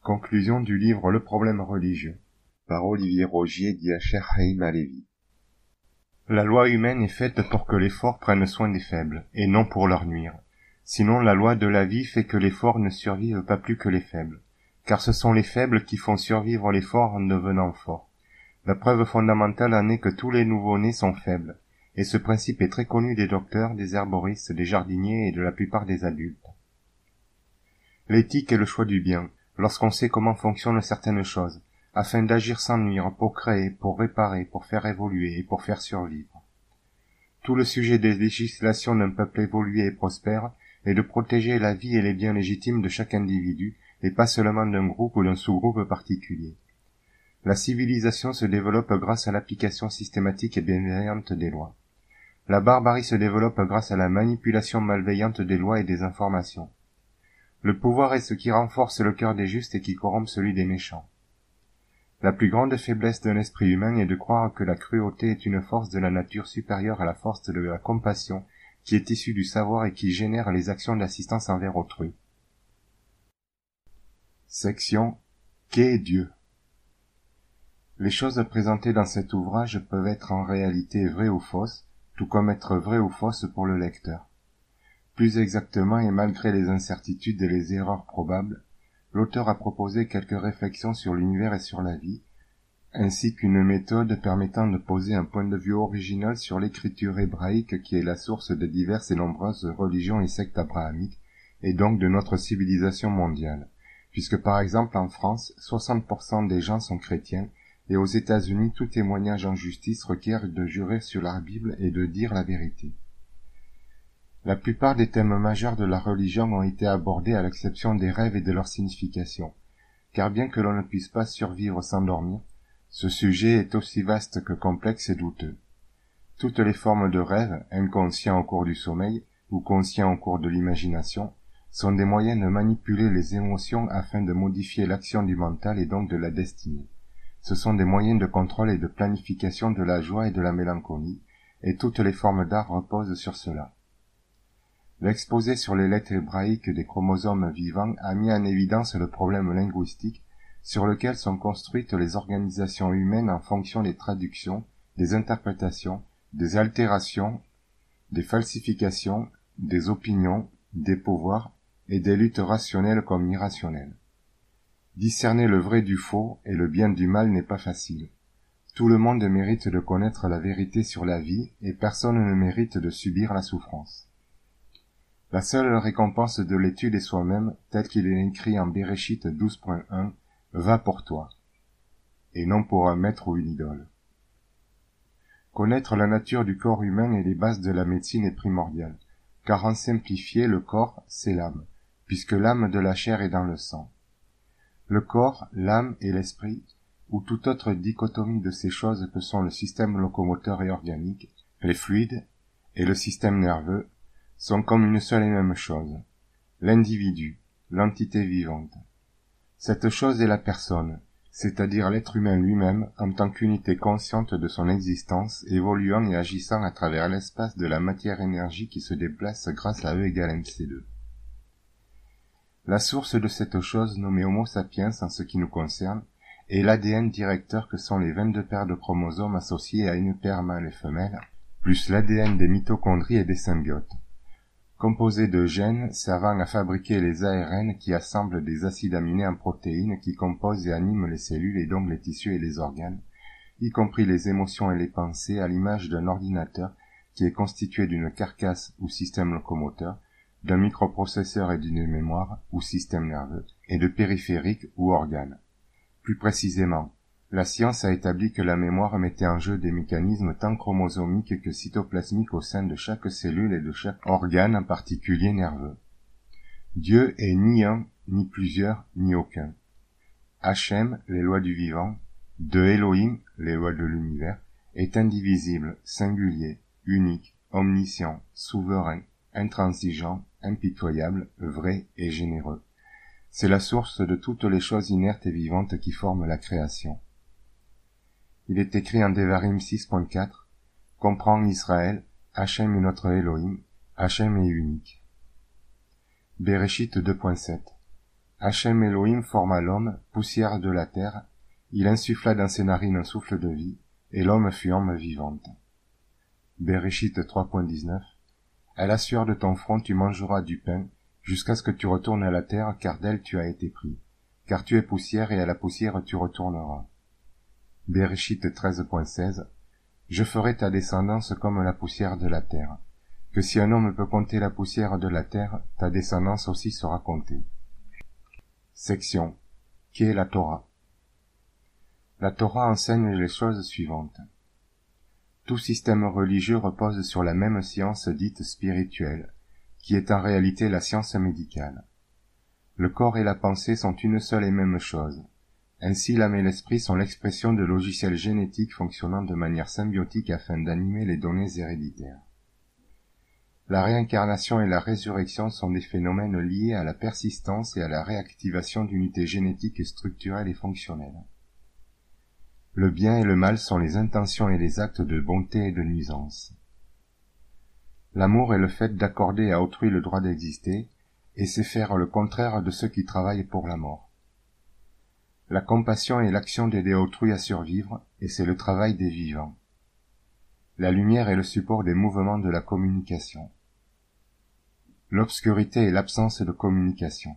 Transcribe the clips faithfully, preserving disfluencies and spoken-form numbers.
Conclusion du livre Le problème religieux, par Olivier Rogier d'Yacher Haïm Alevi. La loi humaine est faite pour que les forts prennent soin des faibles, et non pour leur nuire. Sinon la loi de la vie fait que les forts ne survivent pas plus que les faibles, car ce sont les faibles qui font survivre les forts en devenant forts. La preuve fondamentale en est que tous les nouveau-nés sont faibles, et ce principe est très connu des docteurs, des herboristes, des jardiniers et de la plupart des adultes. L'éthique est le choix du bien, lorsqu'on sait comment fonctionnent certaines choses, afin d'agir sans nuire, pour créer, pour réparer, pour faire évoluer et pour faire survivre. Tout le sujet des législations d'un peuple évolué et prospère est de protéger la vie et les biens légitimes de chaque individu, et pas seulement d'un groupe ou d'un sous-groupe particulier. La civilisation se développe grâce à l'application systématique et bienveillante des lois. La barbarie se développe grâce à la manipulation malveillante des lois et des informations. Le pouvoir est ce qui renforce le cœur des justes et qui corrompt celui des méchants. La plus grande faiblesse d'un esprit humain est de croire que la cruauté est une force de la nature supérieure à la force de la compassion qui est issue du savoir et qui génère les actions d'assistance envers autrui. Section Qu'est Dieu? Les choses présentées dans cet ouvrage peuvent être en réalité vraies ou fausses, tout comme être vraies ou fausses pour le lecteur. Plus exactement, et malgré les incertitudes et les erreurs probables, l'auteur a proposé quelques réflexions sur l'univers et sur la vie, ainsi qu'une méthode permettant de poser un point de vue original sur l'écriture hébraïque qui est la source de diverses et nombreuses religions et sectes abrahamiques, et donc de notre civilisation mondiale, puisque par exemple en France, soixante pour cent des gens sont chrétiens, et aux États-Unis tout témoignage en justice requiert de jurer sur la Bible et de dire la vérité. La plupart des thèmes majeurs de la religion ont été abordés à l'exception des rêves et de leur signification, car bien que l'on ne puisse pas survivre sans dormir, ce sujet est aussi vaste que complexe et douteux. Toutes les formes de rêves, inconscients au cours du sommeil ou conscients au cours de l'imagination, sont des moyens de manipuler les émotions afin de modifier l'action du mental et donc de la destinée. Ce sont des moyens de contrôle et de planification de la joie et de la mélancolie, et toutes les formes d'art reposent sur cela. L'exposé sur les lettres hébraïques des chromosomes vivants a mis en évidence le problème linguistique sur lequel sont construites les organisations humaines en fonction des traductions, des interprétations, des altérations, des falsifications, des opinions, des pouvoirs et des luttes rationnelles comme irrationnelles. Discerner le vrai du faux et le bien du mal n'est pas facile. Tout le monde mérite de connaître la vérité sur la vie et personne ne mérite de subir la souffrance. La seule récompense de l'étude est soi-même, tel qu'il est écrit en Bereshit douze point un, « Va pour toi », et non pour un maître ou une idole. Connaître la nature du corps humain et les bases de la médecine est primordial, car en simplifié, le corps, c'est l'âme, puisque l'âme de la chair est dans le sang. Le corps, l'âme et l'esprit, ou toute autre dichotomie de ces choses que sont le système locomoteur et organique, les fluides, et le système nerveux, sont comme une seule et même chose, l'individu, l'entité vivante. Cette chose est la personne, c'est-à-dire l'être humain lui-même en tant qu'unité consciente de son existence, évoluant et agissant à travers l'espace de la matière-énergie qui se déplace grâce à E égale M C deux. La source de cette chose nommée Homo sapiens en ce qui nous concerne est l'A D N directeur que sont les vingt-deux paires de chromosomes associés à une paire mâle et femelle, plus l'A D N des mitochondries et des symbiotes. Composé de gènes servant à fabriquer les A R N qui assemblent des acides aminés en protéines qui composent et animent les cellules et donc les tissus et les organes, y compris les émotions et les pensées à l'image d'un ordinateur qui est constitué d'une carcasse ou système locomoteur, d'un microprocesseur et d'une mémoire ou système nerveux, et de périphériques ou organes. Plus précisément, la science a établi que la mémoire mettait en jeu des mécanismes tant chromosomiques que cytoplasmiques au sein de chaque cellule et de chaque organe, en particulier nerveux. Dieu est ni un, ni plusieurs, ni aucun. Hachem, les lois du vivant, de Elohim, les lois de l'univers, est indivisible, singulier, unique, omniscient, souverain, intransigeant, impitoyable, vrai et généreux. C'est la source de toutes les choses inertes et vivantes qui forment la création. Il est écrit en Devarim six point quatre, « Comprends Israël, Hachem est notre Elohim, Hachem est unique. » Bereshit deux point sept. Hachem Elohim forma l'homme, poussière de la terre, il insuffla dans ses narines un souffle de vie, et l'homme fut âme vivante. Bereshit trois point dix-neuf. À la sueur de ton front tu mangeras du pain, jusqu'à ce que tu retournes à la terre, car d'elle tu as été pris. Car tu es poussière, et à la poussière tu retourneras. Bereshit treize point seize. Je ferai ta descendance comme la poussière de la terre. Que si un homme peut compter la poussière de la terre, ta descendance aussi sera comptée. Section. Qu'est la Torah? La Torah enseigne les choses suivantes. Tout système religieux repose sur la même science dite spirituelle, qui est en réalité la science médicale. Le corps et la pensée sont une seule et même chose. Ainsi l'âme et l'esprit sont l'expression de logiciels génétiques fonctionnant de manière symbiotique afin d'animer les données héréditaires. La réincarnation et la résurrection sont des phénomènes liés à la persistance et à la réactivation d'unités génétiques structurelles et fonctionnelles. Le bien et le mal sont les intentions et les actes de bonté et de nuisance. L'amour est le fait d'accorder à autrui le droit d'exister, et c'est faire le contraire de ceux qui travaillent pour la mort. La compassion est l'action d'aider autrui à survivre, et c'est le travail des vivants. La lumière est le support des mouvements de la communication. L'obscurité est l'absence de communication.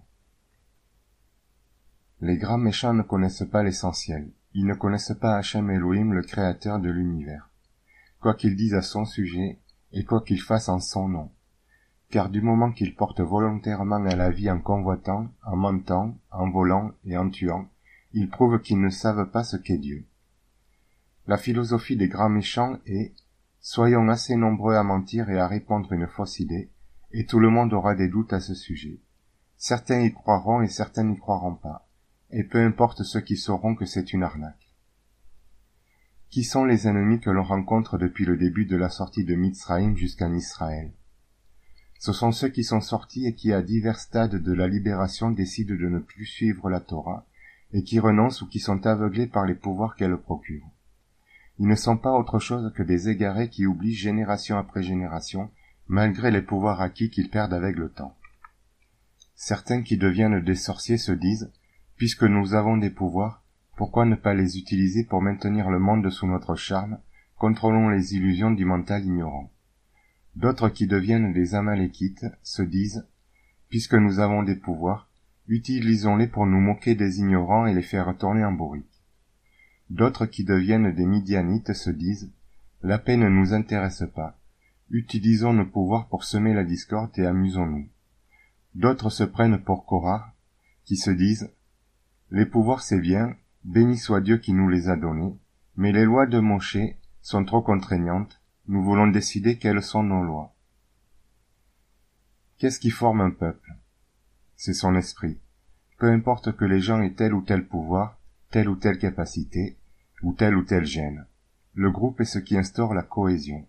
Les grands méchants ne connaissent pas l'essentiel. Ils ne connaissent pas Hachem Elohim, le créateur de l'univers. Quoi qu'ils disent à son sujet, et quoi qu'ils fassent en son nom. Car du moment qu'ils portent volontairement à la vie en convoitant, en mentant, en volant et en tuant, ils prouvent qu'ils ne savent pas ce qu'est Dieu. La philosophie des grands méchants est « Soyons assez nombreux à mentir et à répandre une fausse idée, et tout le monde aura des doutes à ce sujet. Certains y croiront et certains n'y croiront pas, et peu importe ceux qui sauront que c'est une arnaque. » Qui sont les ennemis que l'on rencontre depuis le début de la sortie de Mitzraïm jusqu'en Israël? Ce sont ceux qui sont sortis et qui, à divers stades de la libération, décident de ne plus suivre la Torah, et qui renoncent ou qui sont aveuglés par les pouvoirs qu'elle procure. Ils ne sont pas autre chose que des égarés qui oublient génération après génération, malgré les pouvoirs acquis qu'ils perdent avec le temps. Certains qui deviennent des sorciers se disent « Puisque nous avons des pouvoirs, pourquoi ne pas les utiliser pour maintenir le monde sous notre charme, contrôlons les illusions du mental ignorant. » D'autres qui deviennent des amalékites se disent « Puisque nous avons des pouvoirs, utilisons-les pour nous moquer des ignorants et les faire tourner en bourrique. » D'autres qui deviennent des midianites se disent « La paix ne nous intéresse pas, utilisons nos pouvoirs pour semer la discorde et amusons-nous. » D'autres se prennent pour Korah, qui se disent « Les pouvoirs c'est bien, béni soit Dieu qui nous les a donnés, mais les lois de Moshe sont trop contraignantes, nous voulons décider quelles sont nos lois. » Qu'est-ce qui forme un peuple? C'est son esprit. Peu importe que les gens aient tel ou tel pouvoir, telle ou telle capacité, ou tel ou tel gène. Le groupe est ce qui instaure la cohésion.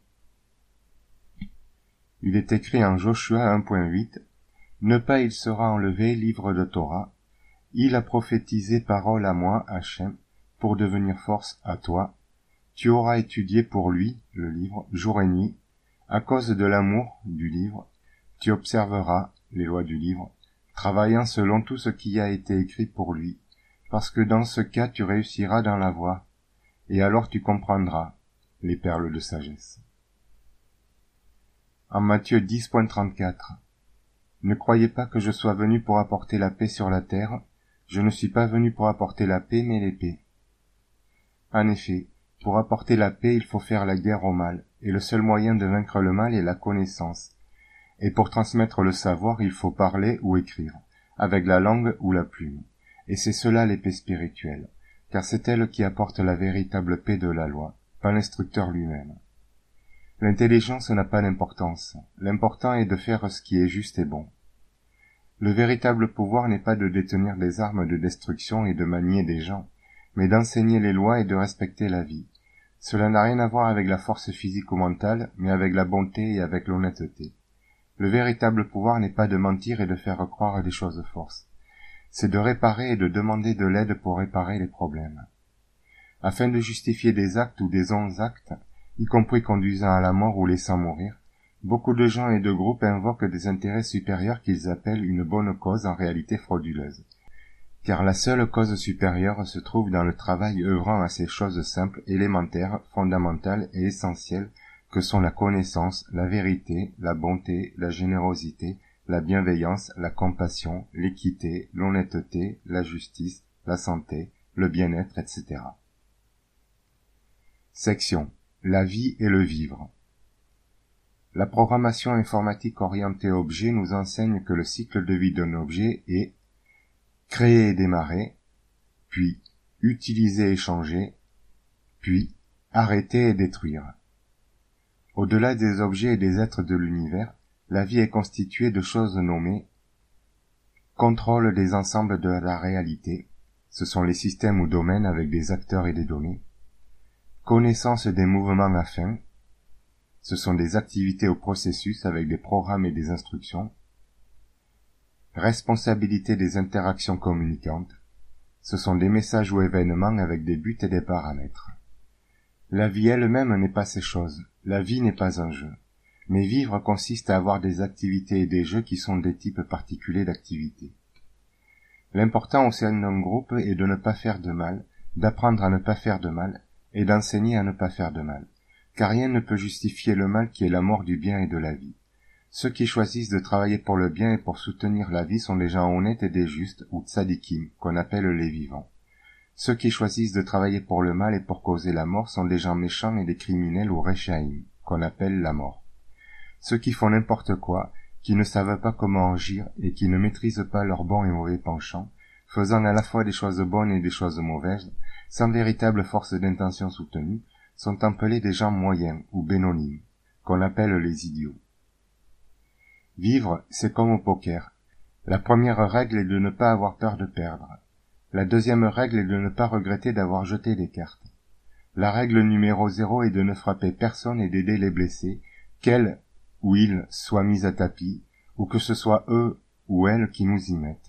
Il est écrit en Joshua un point huit, « Ne pas il sera enlevé, livre de Torah, il a prophétisé parole à moi, Hachem, pour devenir force à toi. Tu auras étudié pour lui, le livre, jour et nuit. À cause de l'amour du livre, tu observeras les lois du livre, travaillant selon tout ce qui a été écrit pour lui, parce que dans ce cas tu réussiras dans la voie, et alors tu comprendras les perles de sagesse. » En Matthieu dix point trente-quatre, « Ne croyez pas que je sois venu pour apporter la paix sur la terre, je ne suis pas venu pour apporter la paix mais l'épée. » En effet, pour apporter la paix, il faut faire la guerre au mal, et le seul moyen de vaincre le mal est la connaissance. Et pour transmettre le savoir, il faut parler ou écrire, avec la langue ou la plume. Et c'est cela l'épée spirituelle, car c'est elle qui apporte la véritable paix de la loi, pas l'instructeur lui-même. L'intelligence n'a pas d'importance, l'important est de faire ce qui est juste et bon. Le véritable pouvoir n'est pas de détenir des armes de destruction et de manier des gens, mais d'enseigner les lois et de respecter la vie. Cela n'a rien à voir avec la force physique ou mentale, mais avec la bonté et avec l'honnêteté. Le véritable pouvoir n'est pas de mentir et de faire croire des choses fausses. C'est de réparer et de demander de l'aide pour réparer les problèmes. Afin de justifier des actes ou des non-actes, y compris conduisant à la mort ou laissant mourir, beaucoup de gens et de groupes invoquent des intérêts supérieurs qu'ils appellent une bonne cause en réalité frauduleuse. car la seule cause supérieure se trouve dans le travail œuvrant à ces choses simples, élémentaires, fondamentales et essentielles que sont la connaissance, la vérité, la bonté, la générosité, la bienveillance, la compassion, l'équité, l'honnêteté, la justice, la santé, le bien-être, et cetera. Section. La vie et le vivre. La programmation informatique orientée objet nous enseigne que le cycle de vie d'un objet est créer et démarrer, puis utiliser et changer, puis arrêter et détruire. Au-delà des objets et des êtres de l'univers, la vie est constituée de choses nommées contrôle des ensembles de la réalité, ce sont les systèmes ou domaines avec des acteurs et des données, connaissance des mouvements affins, ce sont des activités ou processus avec des programmes et des instructions, responsabilité des interactions communicantes, ce sont des messages ou événements avec des buts et des paramètres. La vie elle-même n'est pas ces choses, la vie n'est pas un jeu, mais vivre consiste à avoir des activités et des jeux qui sont des types particuliers d'activités. L'important au sein d'un groupe est de ne pas faire de mal, d'apprendre à ne pas faire de mal, et d'enseigner à ne pas faire de mal, car rien ne peut justifier le mal qui est la mort du bien et de la vie. Ceux qui choisissent de travailler pour le bien et pour soutenir la vie sont des gens honnêtes et des justes, ou tzadikim, qu'on appelle les vivants. Ceux qui choisissent de travailler pour le mal et pour causer la mort sont des gens méchants et des criminels ou rechaïm, qu'on appelle la mort. Ceux qui font n'importe quoi, qui ne savent pas comment agir et qui ne maîtrisent pas leurs bons et mauvais penchants, faisant à la fois des choses bonnes et des choses mauvaises, sans véritable force d'intention soutenue, sont appelés des gens moyens ou bénonymes, qu'on appelle les idiots. Vivre, c'est comme au poker. La première règle est de ne pas avoir peur de perdre. La deuxième règle est de ne pas regretter d'avoir jeté des cartes. La règle numéro zéro est de ne frapper personne et d'aider les blessés, qu'elles ou ils soient mis à tapis, ou que ce soit eux ou elles qui nous y mettent.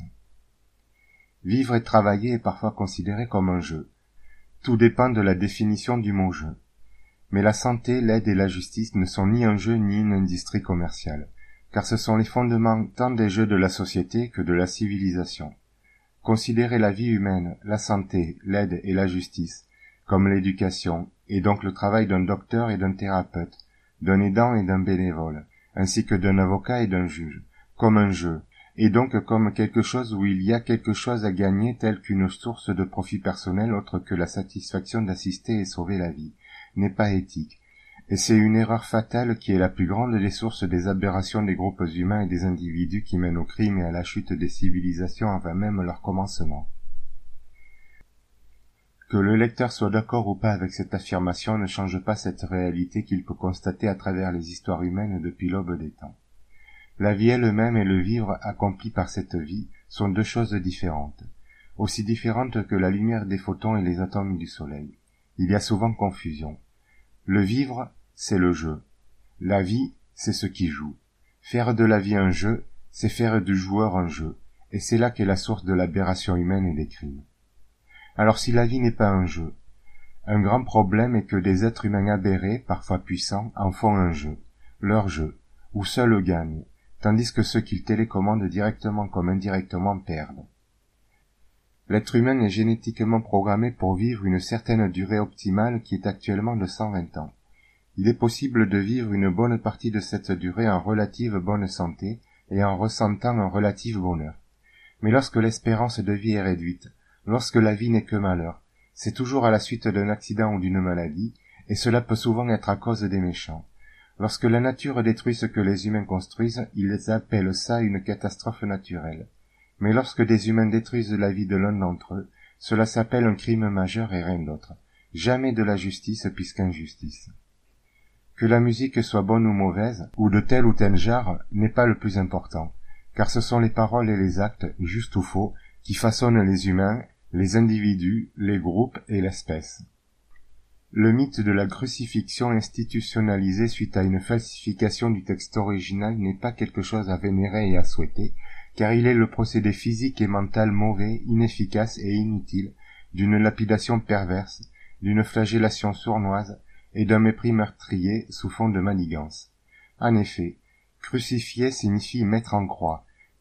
Vivre et travailler est parfois considéré comme un jeu. Tout dépend de la définition du mot jeu. Mais la santé, l'aide et la justice ne sont ni un jeu ni une industrie commerciale, car ce sont les fondements tant des jeux de la société que de la civilisation. Considérer la vie humaine, la santé, l'aide et la justice, comme l'éducation, et donc le travail d'un docteur et d'un thérapeute, d'un aidant et d'un bénévole, ainsi que d'un avocat et d'un juge, comme un jeu, et donc comme quelque chose où il y a quelque chose à gagner telle qu'une source de profit personnel autre que la satisfaction d'assister et sauver la vie, n'est pas éthique, et c'est une erreur fatale qui est la plus grande des sources des aberrations des groupes humains et des individus qui mènent au crime et à la chute des civilisations avant même leur commencement. Que le lecteur soit d'accord ou pas avec cette affirmation ne change pas cette réalité qu'il peut constater à travers les histoires humaines depuis l'aube des temps. La vie elle-même et le vivre accompli par cette vie sont deux choses différentes, aussi différentes que la lumière des photons et les atomes du soleil. Il y a souvent confusion. Le vivre, c'est le jeu. La vie, c'est ce qui joue. Faire de la vie un jeu, c'est faire du joueur un jeu, et c'est là qu'est la source de l'aberration humaine et des crimes. Alors si la vie n'est pas un jeu, un grand problème est que des êtres humains aberrés, parfois puissants, en font un jeu, leur jeu, où seuls gagnent, tandis que ceux qu'ils télécommandent directement comme indirectement perdent. L'être humain est génétiquement programmé pour vivre une certaine durée optimale qui est actuellement de cent vingt ans. Il est possible de vivre une bonne partie de cette durée en relative bonne santé et en ressentant un relatif bonheur. Mais lorsque l'espérance de vie est réduite, lorsque la vie n'est que malheur, c'est toujours à la suite d'un accident ou d'une maladie, et cela peut souvent être à cause des méchants. Lorsque la nature détruit ce que les humains construisent, ils appellent ça une catastrophe naturelle. Mais lorsque des humains détruisent la vie de l'un d'entre eux, cela s'appelle un crime majeur et rien d'autre. Jamais de la justice puisqu'injustice. Que la musique soit bonne ou mauvaise, ou de tel ou tel genre, n'est pas le plus important, car ce sont les paroles et les actes, justes ou faux, qui façonnent les humains, les individus, les groupes et l'espèce. Le mythe de la crucifixion institutionnalisée suite à une falsification du texte original n'est pas quelque chose à vénérer et à souhaiter, car il est le procédé physique et mental mauvais, inefficace et inutile, d'une lapidation perverse, d'une flagellation sournoise et d'un mépris meurtrier sous fond de manigance. En effet, crucifier signifie mettre en croix,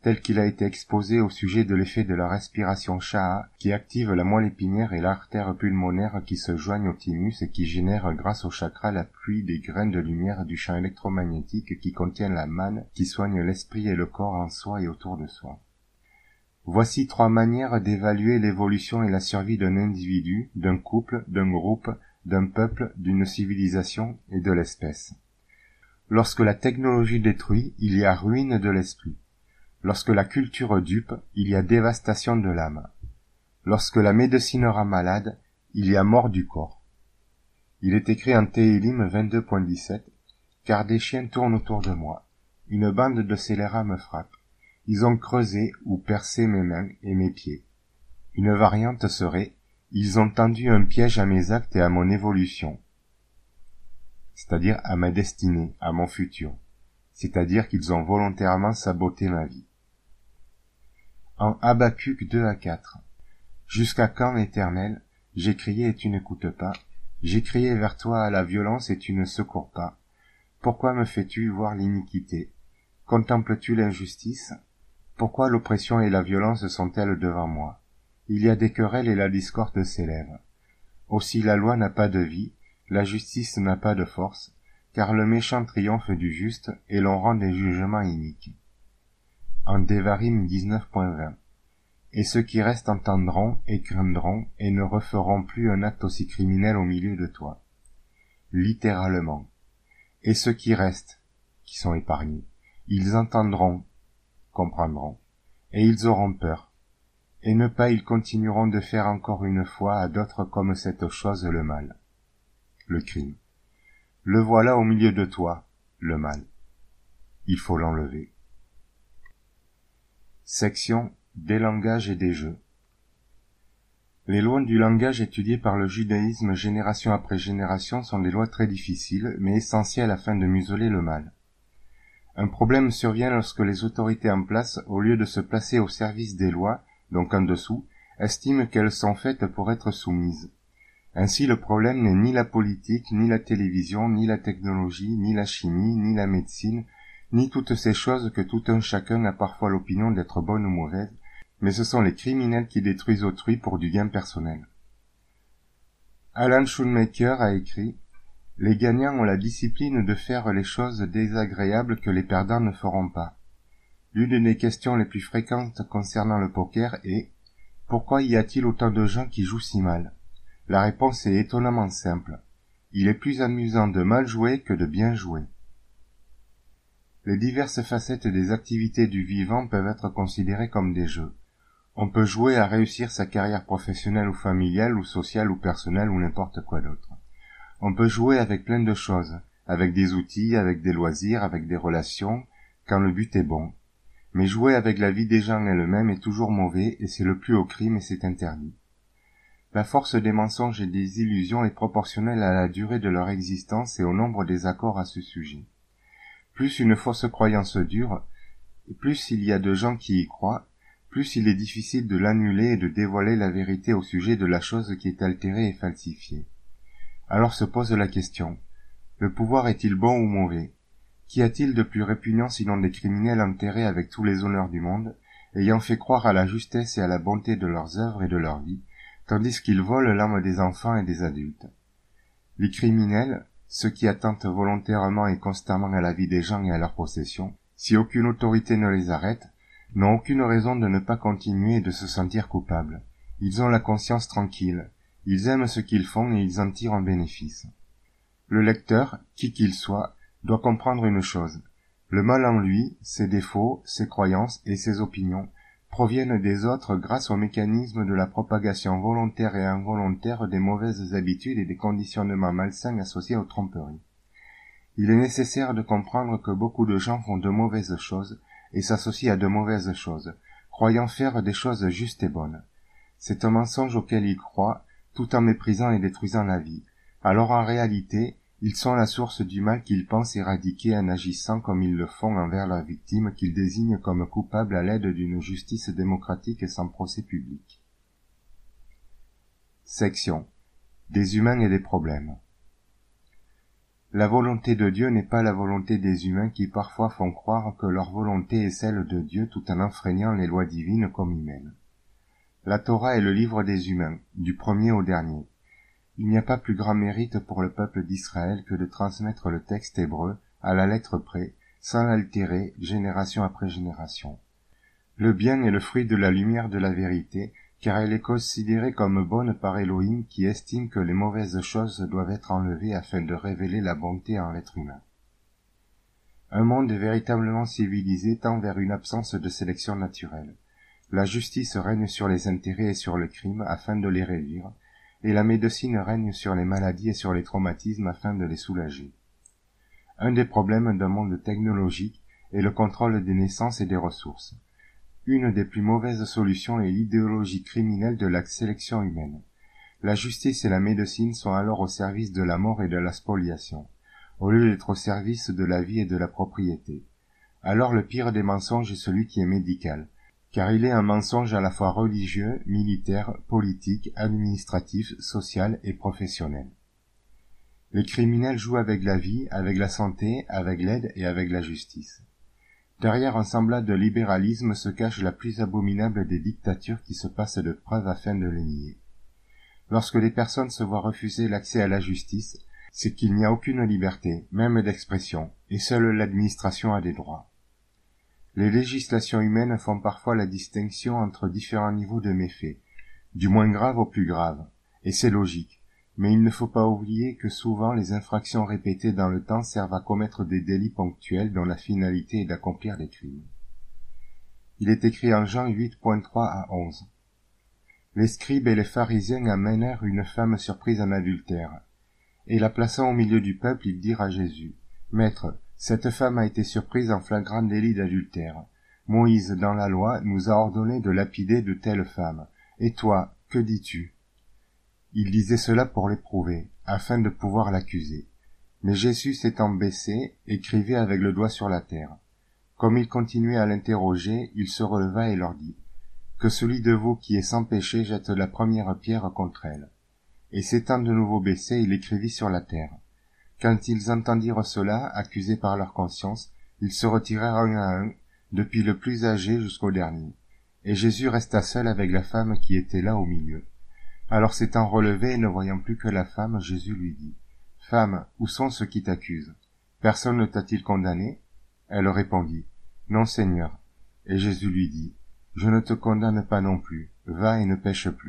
tel qu'il a été exposé au sujet de l'effet de la respiration Shaha qui active la moelle épinière et l'artère pulmonaire qui se joignent au thymus et qui génère grâce au chakra la pluie des graines de lumière du champ électromagnétique qui contient la manne qui soigne l'esprit et le corps en soi et autour de soi. Voici trois manières d'évaluer l'évolution et la survie d'un individu, d'un couple, d'un groupe, d'un peuple, d'une civilisation et de l'espèce. Lorsque la technologie détruit, il y a ruine de l'esprit. Lorsque la culture dupe, il y a dévastation de l'âme. Lorsque la médecine rend malade, il y a mort du corps. Il est écrit en Télim vingt-deux point dix-sept, « Car des chiens tournent autour de moi. Une bande de scélérats me frappe. Ils ont creusé ou percé mes mains et mes pieds. » Une variante serait « Ils ont tendu un piège à mes actes et à mon évolution. » C'est-à-dire à ma destinée, à mon futur. C'est-à-dire qu'ils ont volontairement saboté ma vie. En Habacuc deux à quatre. Jusqu'à quand, Éternel, j'ai crié et tu n'écoutes pas, j'ai crié vers toi à la violence et tu ne secours pas. Pourquoi me fais-tu voir l'iniquité? Contemples-tu l'injustice? Pourquoi l'oppression et la violence sont-elles devant moi? Il y a des querelles et la discorde s'élève. Aussi la loi n'a pas de vie, la justice n'a pas de force, car le méchant triomphe du juste et l'on rend des jugements iniques. En Devarim dix-neuf point vingt. Et ceux qui restent entendront et craindront et ne referont plus un acte aussi criminel au milieu de toi. Littéralement. Et ceux qui restent, qui sont épargnés, ils entendront, comprendront, et ils auront peur. Et ne pas ils continueront de faire encore une fois à d'autres comme cette chose le mal. Le crime. Le voilà au milieu de toi, le mal. Il faut l'enlever. Section des langages et des jeux. Les lois du langage étudiées par le judaïsme génération après génération sont des lois très difficiles, mais essentielles afin de museler le mal. Un problème survient lorsque les autorités en place, au lieu de se placer au service des lois, donc en dessous, estiment qu'elles sont faites pour être soumises. Ainsi le problème n'est ni la politique, ni la télévision, ni la technologie, ni la chimie, ni la médecine, ni toutes ces choses que tout un chacun a parfois l'opinion d'être bonnes ou mauvaises, mais ce sont les criminels qui détruisent autrui pour du gain personnel. Alan Shoemaker a écrit « Les gagnants ont la discipline de faire les choses désagréables que les perdants ne feront pas. » L'une des questions les plus fréquentes concernant le poker est « Pourquoi y a-t-il autant de gens qui jouent si mal ?» La réponse est étonnamment simple. Il est plus amusant de mal jouer que de bien jouer. Les diverses facettes des activités du vivant peuvent être considérées comme des jeux. On peut jouer à réussir sa carrière professionnelle ou familiale ou sociale ou personnelle ou n'importe quoi d'autre. On peut jouer avec plein de choses, avec des outils, avec des loisirs, avec des relations, quand le but est bon. Mais jouer avec la vie des gens elle-même est toujours mauvais et c'est le plus haut crime et c'est interdit. La force des mensonges et des illusions est proportionnelle à la durée de leur existence et au nombre des accords à ce sujet. Plus une fausse croyance dure, et plus il y a de gens qui y croient, plus il est difficile de l'annuler et de dévoiler la vérité au sujet de la chose qui est altérée et falsifiée. Alors se pose la question, le pouvoir est-il bon ou mauvais? Qu'y a-t-il de plus répugnant sinon des criminels enterrés avec tous les honneurs du monde, ayant fait croire à la justesse et à la bonté de leurs œuvres et de leur vie, tandis qu'ils volent l'âme des enfants et des adultes? Les criminels, ceux qui attentent volontairement et constamment à la vie des gens et à leur possession, si aucune autorité ne les arrête, n'ont aucune raison de ne pas continuer et de se sentir coupables. Ils ont la conscience tranquille, ils aiment ce qu'ils font et ils en tirent un bénéfice. Le lecteur, qui qu'il soit, doit comprendre une chose. Le mal en lui, ses défauts, ses croyances et ses opinions proviennent des autres grâce au mécanisme de la propagation volontaire et involontaire des mauvaises habitudes et des conditionnements malsains associés aux tromperies. Il est nécessaire de comprendre que beaucoup de gens font de mauvaises choses et s'associent à de mauvaises choses, croyant faire des choses justes et bonnes. C'est un mensonge auquel ils croient, tout en méprisant et détruisant la vie. Alors en réalité, ils sont la source du mal qu'ils pensent éradiquer en agissant comme ils le font envers leurs victimes qu'ils désignent comme coupables à l'aide d'une justice démocratique et sans procès public. Section des humains et des problèmes. La volonté de Dieu n'est pas la volonté des humains qui parfois font croire que leur volonté est celle de Dieu tout en enfreignant les lois divines comme humaines. La Torah est le livre des humains, du premier au dernier. Il n'y a pas plus grand mérite pour le peuple d'Israël que de transmettre le texte hébreu, à la lettre près, sans l'altérer, génération après génération. Le bien est le fruit de la lumière de la vérité, car elle est considérée comme bonne par Elohim qui estime que les mauvaises choses doivent être enlevées afin de révéler la bonté en l'être humain. Un monde véritablement civilisé tend vers une absence de sélection naturelle. La justice règne sur les intérêts et sur le crime afin de les réduire, et la médecine règne sur les maladies et sur les traumatismes afin de les soulager. Un des problèmes d'un monde technologique est le contrôle des naissances et des ressources. Une des plus mauvaises solutions est l'idéologie criminelle de la sélection humaine. La justice et la médecine sont alors au service de la mort et de la spoliation, au lieu d'être au service de la vie et de la propriété. Alors le pire des mensonges est celui qui est médical, car il est un mensonge à la fois religieux, militaire, politique, administratif, social et professionnel. Les criminels jouent avec la vie, avec la santé, avec l'aide et avec la justice. Derrière un semblant de libéralisme se cache la plus abominable des dictatures qui se passent de preuves afin de les nier. Lorsque les personnes se voient refuser l'accès à la justice, c'est qu'il n'y a aucune liberté, même d'expression, et seule l'administration a des droits. Les législations humaines font parfois la distinction entre différents niveaux de méfaits, du moins grave au plus grave, et c'est logique. Mais il ne faut pas oublier que souvent les infractions répétées dans le temps servent à commettre des délits ponctuels dont la finalité est d'accomplir des crimes. Il est écrit en Jean huit, trois à onze. Les scribes et les pharisiens amenèrent une femme surprise en adultère, et la plaçant au milieu du peuple, ils dirent à Jésus, « Maître, cette femme a été surprise en flagrant délit d'adultère. Moïse, dans la loi, nous a ordonné de lapider de telles femmes. Et toi, que dis-tu » Il disait cela pour l'éprouver, afin de pouvoir l'accuser. Mais Jésus s'étant baissé, écrivait avec le doigt sur la terre. Comme il continuait à l'interroger, il se releva et leur dit, « Que celui de vous qui est sans péché jette la première pierre contre elle. » Et s'étant de nouveau baissé, il écrivit sur la terre. Quand ils entendirent cela, accusés par leur conscience, ils se retirèrent un à un, depuis le plus âgé jusqu'au dernier. Et Jésus resta seul avec la femme qui était là au milieu. Alors s'étant relevé et ne voyant plus que la femme, Jésus lui dit, « Femme, où sont ceux qui t'accusent? Personne ne t'a-t-il condamné ?» Elle répondit, « Non, Seigneur. » Et Jésus lui dit, « Je ne te condamne pas non plus, va et ne pêche plus. »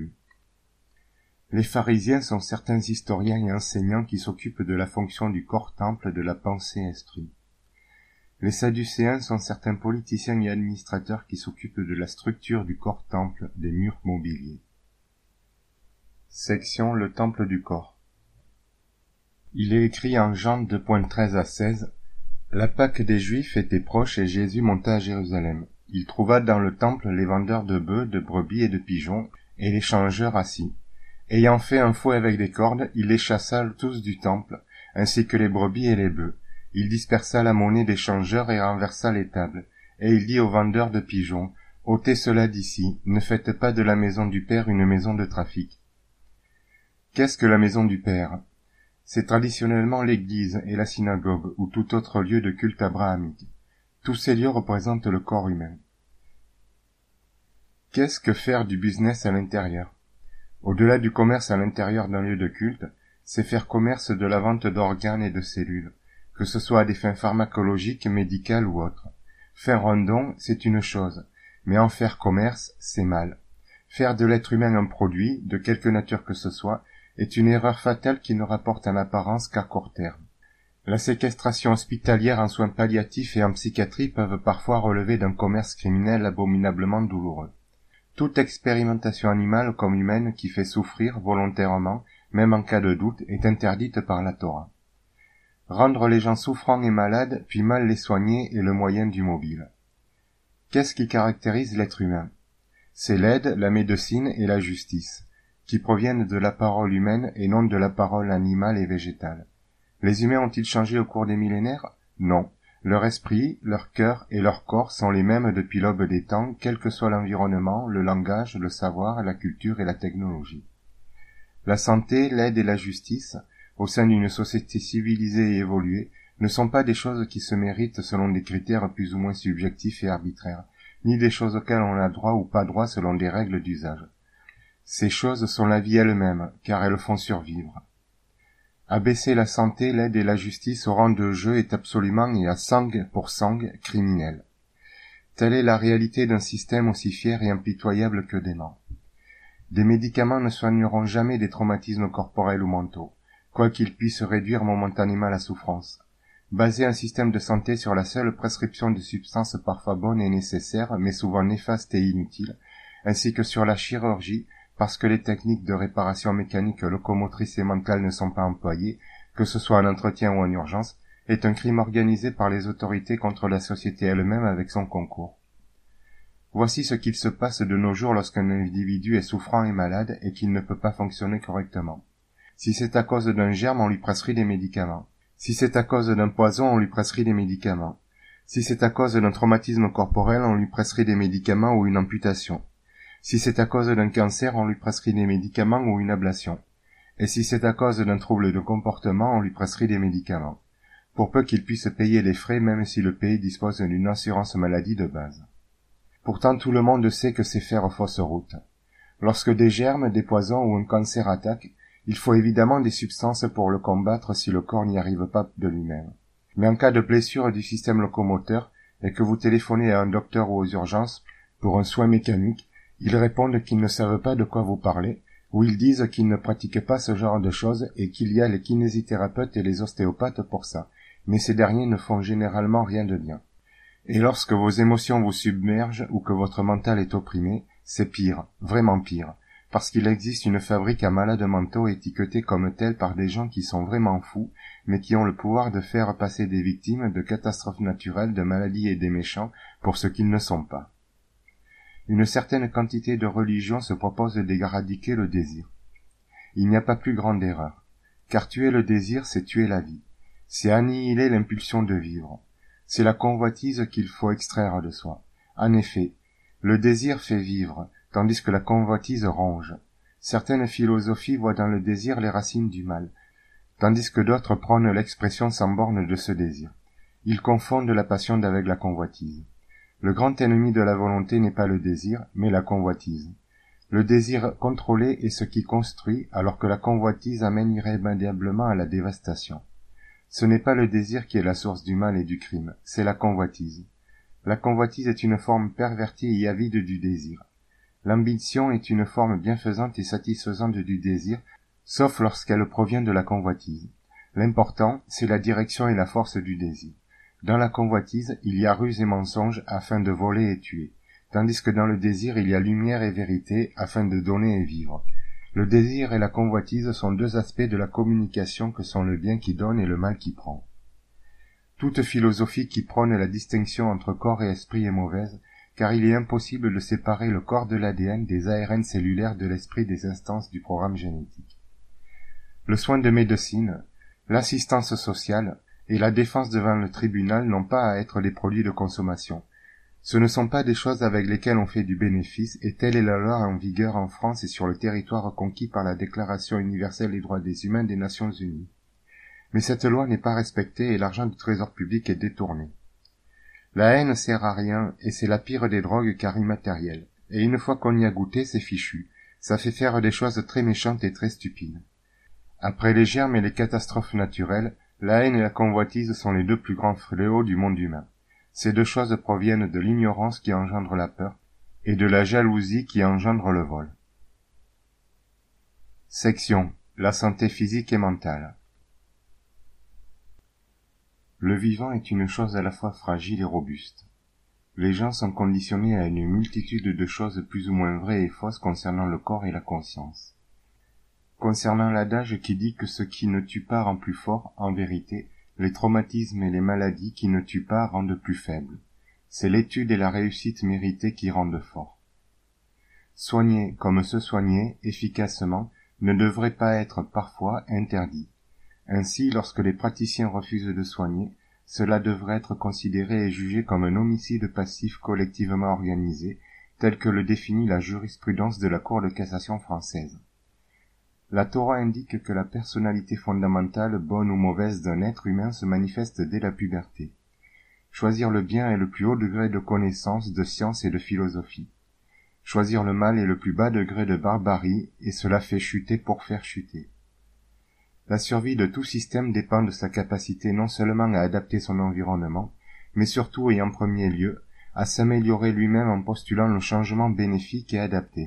Les pharisiens sont certains historiens et enseignants qui s'occupent de la fonction du corps-temple de la pensée-esprit. Les sadducéens sont certains politiciens et administrateurs qui s'occupent de la structure du corps-temple des murs mobiliers. Section Le Temple du corps. Il est écrit en Jean deux, treize à seize, « La Pâque des Juifs était proche et Jésus monta à Jérusalem. Il trouva dans le temple les vendeurs de bœufs, de brebis et de pigeons, et les changeurs assis. Ayant fait un fouet avec des cordes, il les chassa tous du temple, ainsi que les brebis et les bœufs. Il dispersa la monnaie des changeurs et renversa les tables. Et il dit aux vendeurs de pigeons, « ôtez cela d'ici, ne faites pas de la maison du Père une maison de trafic. » Qu'est-ce que la maison du Père? C'est traditionnellement l'église et la synagogue ou tout autre lieu de culte abrahamique. Tous ces lieux représentent le corps humain. Qu'est-ce que faire du business à l'intérieur? Au-delà du commerce à l'intérieur d'un lieu de culte, c'est faire commerce de la vente d'organes et de cellules, que ce soit à des fins pharmacologiques, médicales ou autres. Faire un don, c'est une chose, mais en faire commerce, c'est mal. Faire de l'être humain un produit, de quelque nature que ce soit, est une erreur fatale qui ne rapporte en apparence qu'à court terme. La séquestration hospitalière en soins palliatifs et en psychiatrie peuvent parfois relever d'un commerce criminel abominablement douloureux. Toute expérimentation animale comme humaine qui fait souffrir volontairement, même en cas de doute, est interdite par la Torah. Rendre les gens souffrants et malades, puis mal les soigner est le moyen du mobile. Qu'est-ce qui caractérise l'être humain? C'est l'aide, la médecine et la justice, qui proviennent de la parole humaine et non de la parole animale et végétale. Les humains ont-ils changé au cours des millénaires? Non. Leur esprit, leur cœur et leur corps sont les mêmes depuis l'aube des temps, quel que soit l'environnement, le langage, le savoir, la culture et la technologie. La santé, l'aide et la justice au sein d'une société civilisée et évoluée, ne sont pas des choses qui se méritent selon des critères plus ou moins subjectifs et arbitraires, ni des choses auxquelles on a droit ou pas droit selon des règles d'usage. Ces choses sont la vie elle-même, car elles font survivre. Abaisser la santé, l'aide et la justice au rang de jeu est absolument et à cent pour cent criminel. Telle est la réalité d'un système aussi fier et impitoyable que dément. Des médicaments ne soigneront jamais des traumatismes corporels ou mentaux, quoiqu'ils puissent réduire momentanément la souffrance. Baser un système de santé sur la seule prescription de substances parfois bonnes et nécessaires, mais souvent néfastes et inutiles, ainsi que sur la chirurgie, parce que les techniques de réparation mécanique, locomotrice et mentale ne sont pas employées, que ce soit en entretien ou en urgence, est un crime organisé par les autorités contre la société elle-même avec son concours. Voici ce qu'il se passe de nos jours lorsqu'un individu est souffrant et malade et qu'il ne peut pas fonctionner correctement. Si c'est à cause d'un germe, on lui prescrit des médicaments. Si c'est à cause d'un poison, on lui prescrit des médicaments. Si c'est à cause d'un traumatisme corporel, on lui prescrit des médicaments ou une amputation. Si c'est à cause d'un cancer, on lui prescrit des médicaments ou une ablation. Et si c'est à cause d'un trouble de comportement, on lui prescrit des médicaments. Pour peu qu'il puisse payer les frais, même si le pays dispose d'une assurance maladie de base. Pourtant tout le monde sait que c'est faire fausse route. Lorsque des germes, des poisons ou un cancer attaquent, il faut évidemment des substances pour le combattre si le corps n'y arrive pas de lui-même. Mais en cas de blessure du système locomoteur, et que vous téléphonez à un docteur ou aux urgences pour un soin mécanique, ils répondent qu'ils ne savent pas de quoi vous parlez, ou ils disent qu'ils ne pratiquent pas ce genre de choses et qu'il y a les kinésithérapeutes et les ostéopathes pour ça, mais ces derniers ne font généralement rien de bien. Et lorsque vos émotions vous submergent ou que votre mental est opprimé, c'est pire, vraiment pire, parce qu'il existe une fabrique à malades mentaux étiquetés comme tels par des gens qui sont vraiment fous, mais qui ont le pouvoir de faire passer des victimes de catastrophes naturelles, de maladies et des méchants pour ce qu'ils ne sont pas. Une certaine quantité de religions se propose d'éradiquer le désir. Il n'y a pas plus grande erreur, car tuer le désir, c'est tuer la vie, c'est annihiler l'impulsion de vivre, c'est la convoitise qu'il faut extraire de soi. En effet, le désir fait vivre, tandis que la convoitise ronge. Certaines philosophies voient dans le désir les racines du mal, tandis que d'autres prônent l'expression sans borne de ce désir. Ils confondent la passion avec la convoitise. Le grand ennemi de la volonté n'est pas le désir, mais la convoitise. Le désir contrôlé est ce qui construit, alors que la convoitise amène irrémédiablement à la dévastation. Ce n'est pas le désir qui est la source du mal et du crime, c'est la convoitise. La convoitise est une forme pervertie et avide du désir. L'ambition est une forme bienfaisante et satisfaisante du désir, sauf lorsqu'elle provient de la convoitise. L'important, c'est la direction et la force du désir. Dans la convoitise, il y a ruse et mensonge afin de voler et tuer, tandis que dans le désir, il y a lumière et vérité afin de donner et vivre. Le désir et la convoitise sont deux aspects de la communication que sont le bien qui donne et le mal qui prend. Toute philosophie qui prône la distinction entre corps et esprit est mauvaise, car il est impossible de séparer le corps de l'A D N des A R N cellulaires de l'esprit des instances du programme génétique. Le soin de médecine, l'assistance sociale et la défense devant le tribunal n'ont pas à être des produits de consommation. Ce ne sont pas des choses avec lesquelles on fait du bénéfice, et telle est la loi en vigueur en France et sur le territoire conquis par la Déclaration universelle des droits des humains des Nations unies. Mais cette loi n'est pas respectée et l'argent du trésor public est détourné. La haine sert à rien, et c'est la pire des drogues car immatérielle. Et une fois qu'on y a goûté, c'est fichu. Ça fait faire des choses très méchantes et très stupides. Après les germes et les catastrophes naturelles, la haine et la convoitise sont les deux plus grands fléaux du monde humain. Ces deux choses proviennent de l'ignorance qui engendre la peur, et de la jalousie qui engendre le vol. Section. La santé physique et mentale. Le vivant est une chose à la fois fragile et robuste. Les gens sont conditionnés à une multitude de choses plus ou moins vraies et fausses concernant le corps et la conscience. Concernant l'adage qui dit que ce qui ne tue pas rend plus fort, en vérité, les traumatismes et les maladies qui ne tuent pas rendent plus faibles. C'est l'étude et la réussite méritée qui rendent fort. Soigner comme se soigner, efficacement, ne devrait pas être parfois interdit. Ainsi, lorsque les praticiens refusent de soigner, cela devrait être considéré et jugé comme un homicide passif collectivement organisé, tel que le définit la jurisprudence de la Cour de cassation française. La Torah indique que la personnalité fondamentale, bonne ou mauvaise d'un être humain se manifeste dès la puberté. Choisir le bien est le plus haut degré de connaissance, de science et de philosophie. Choisir le mal est le plus bas degré de barbarie, et cela fait chuter pour faire chuter. La survie de tout système dépend de sa capacité non seulement à adapter son environnement, mais surtout et en premier lieu, à s'améliorer lui-même en postulant le changement bénéfique et adapté.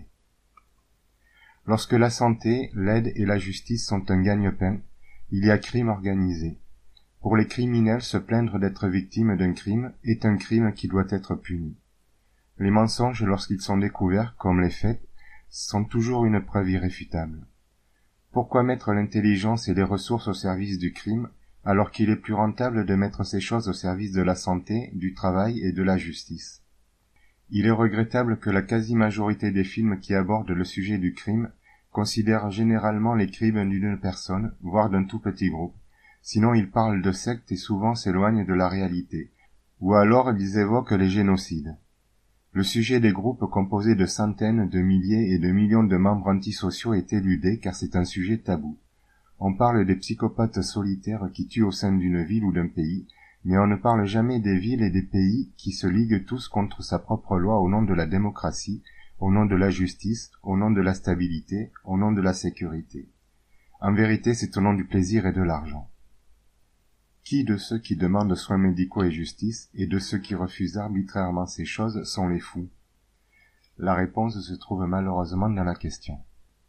Lorsque la santé, l'aide et la justice sont un gagne-pain, il y a crime organisé. Pour les criminels, se plaindre d'être victime d'un crime est un crime qui doit être puni. Les mensonges, lorsqu'ils sont découverts, comme les faits, sont toujours une preuve irréfutable. Pourquoi mettre l'intelligence et les ressources au service du crime, alors qu'il est plus rentable de mettre ces choses au service de la santé, du travail et de la justice? Il est regrettable que la quasi-majorité des films qui abordent le sujet du crime considèrent généralement les crimes d'une personne, voire d'un tout petit groupe. Sinon ils parlent de sectes et souvent s'éloignent de la réalité. Ou alors ils évoquent les génocides. Le sujet des groupes composés de centaines, de milliers et de millions de membres antisociaux est éludé car c'est un sujet tabou. On parle des psychopathes solitaires qui tuent au sein d'une ville ou d'un pays, mais on ne parle jamais des villes et des pays qui se liguent tous contre sa propre loi au nom de la démocratie, au nom de la justice, au nom de la stabilité, au nom de la sécurité. En vérité, c'est au nom du plaisir et de l'argent. Qui de ceux qui demandent soins médicaux et justice, et de ceux qui refusent arbitrairement ces choses, sont les fous? La réponse se trouve malheureusement dans la question.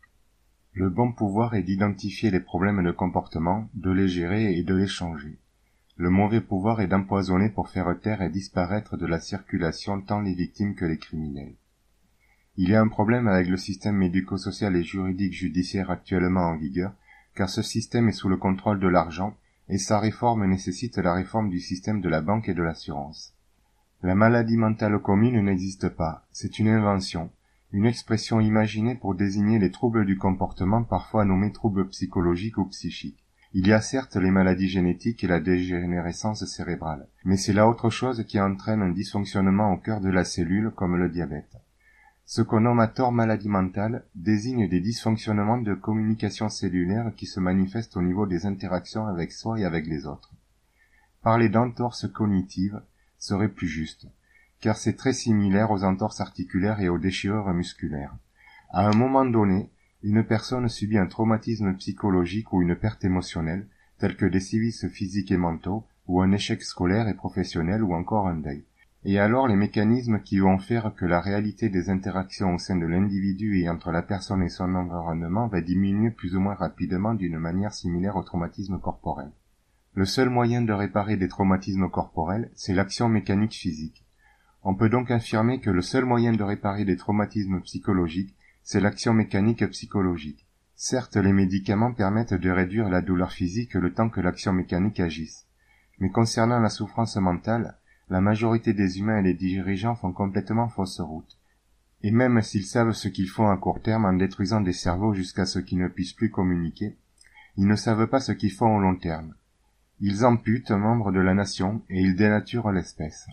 Le bon pouvoir est d'identifier les problèmes de comportement, de les gérer et de les changer. Le mauvais pouvoir est d'empoisonner pour faire taire et disparaître de la circulation tant les victimes que les criminels. Il y a un problème avec le système médico-social et juridique judiciaire actuellement en vigueur, car ce système est sous le contrôle de l'argent, et sa réforme nécessite la réforme du système de la banque et de l'assurance. La maladie mentale commune n'existe pas, c'est une invention, une expression imaginée pour désigner les troubles du comportement parfois nommés troubles psychologiques ou psychiques. Il y a certes les maladies génétiques et la dégénérescence cérébrale, mais c'est là autre chose qui entraîne un dysfonctionnement au cœur de la cellule comme le diabète. Ce qu'on nomme à tort maladie mentale désigne des dysfonctionnements de communication cellulaire qui se manifestent au niveau des interactions avec soi et avec les autres. Parler d'entorse cognitive serait plus juste, car c'est très similaire aux entorses articulaires et aux déchirures musculaires. À un moment donné, une personne subit un traumatisme psychologique ou une perte émotionnelle, telle que des sévices physiques et mentaux, ou un échec scolaire et professionnel, ou encore un deuil. Et alors les mécanismes qui vont faire que la réalité des interactions au sein de l'individu et entre la personne et son environnement va diminuer plus ou moins rapidement d'une manière similaire au traumatisme corporel. Le seul moyen de réparer des traumatismes corporels, c'est l'action mécanique physique. On peut donc affirmer que le seul moyen de réparer des traumatismes psychologiques, c'est l'action mécanique psychologique. Certes, les médicaments permettent de réduire la douleur physique le temps que l'action mécanique agisse. Mais concernant la souffrance mentale, la majorité des humains et des dirigeants font complètement fausse route. Et même s'ils savent ce qu'ils font à court terme en détruisant des cerveaux jusqu'à ce qu'ils ne puissent plus communiquer, ils ne savent pas ce qu'ils font au long terme. Ils amputent un membre de la nation et ils dénaturent l'espèce.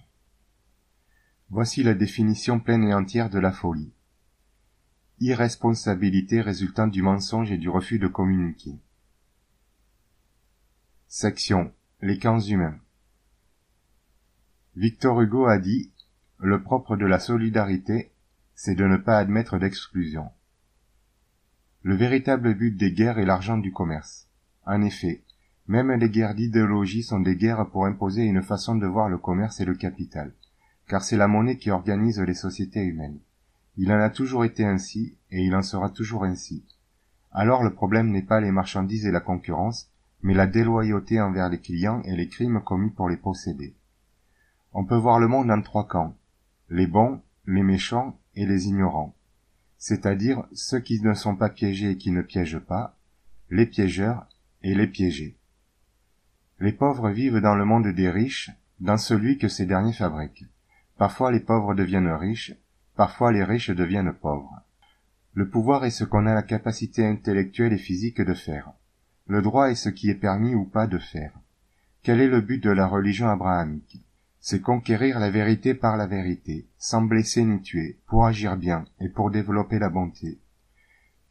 Voici la définition pleine et entière de la folie. Irresponsabilité résultant du mensonge et du refus de communiquer. Section. Les camps humains. Victor Hugo a dit « Le propre de la solidarité, c'est de ne pas admettre d'exclusion. » Le véritable but des guerres est l'argent du commerce. En effet, même les guerres d'idéologie sont des guerres pour imposer une façon de voir le commerce et le capital, car c'est la monnaie qui organise les sociétés humaines. Il en a toujours été ainsi, et il en sera toujours ainsi. Alors le problème n'est pas les marchandises et la concurrence, mais la déloyauté envers les clients et les crimes commis pour les posséder. On peut voir le monde en trois camps, les bons, les méchants et les ignorants, c'est-à-dire ceux qui ne sont pas piégés et qui ne piègent pas, les piégeurs et les piégés. Les pauvres vivent dans le monde des riches, dans celui que ces derniers fabriquent. Parfois les pauvres deviennent riches, parfois les riches deviennent pauvres. Le pouvoir est ce qu'on a la capacité intellectuelle et physique de faire. Le droit est ce qui est permis ou pas de faire. Quel est le but de la religion abrahamique? C'est conquérir la vérité par la vérité, sans blesser ni tuer, pour agir bien et pour développer la bonté.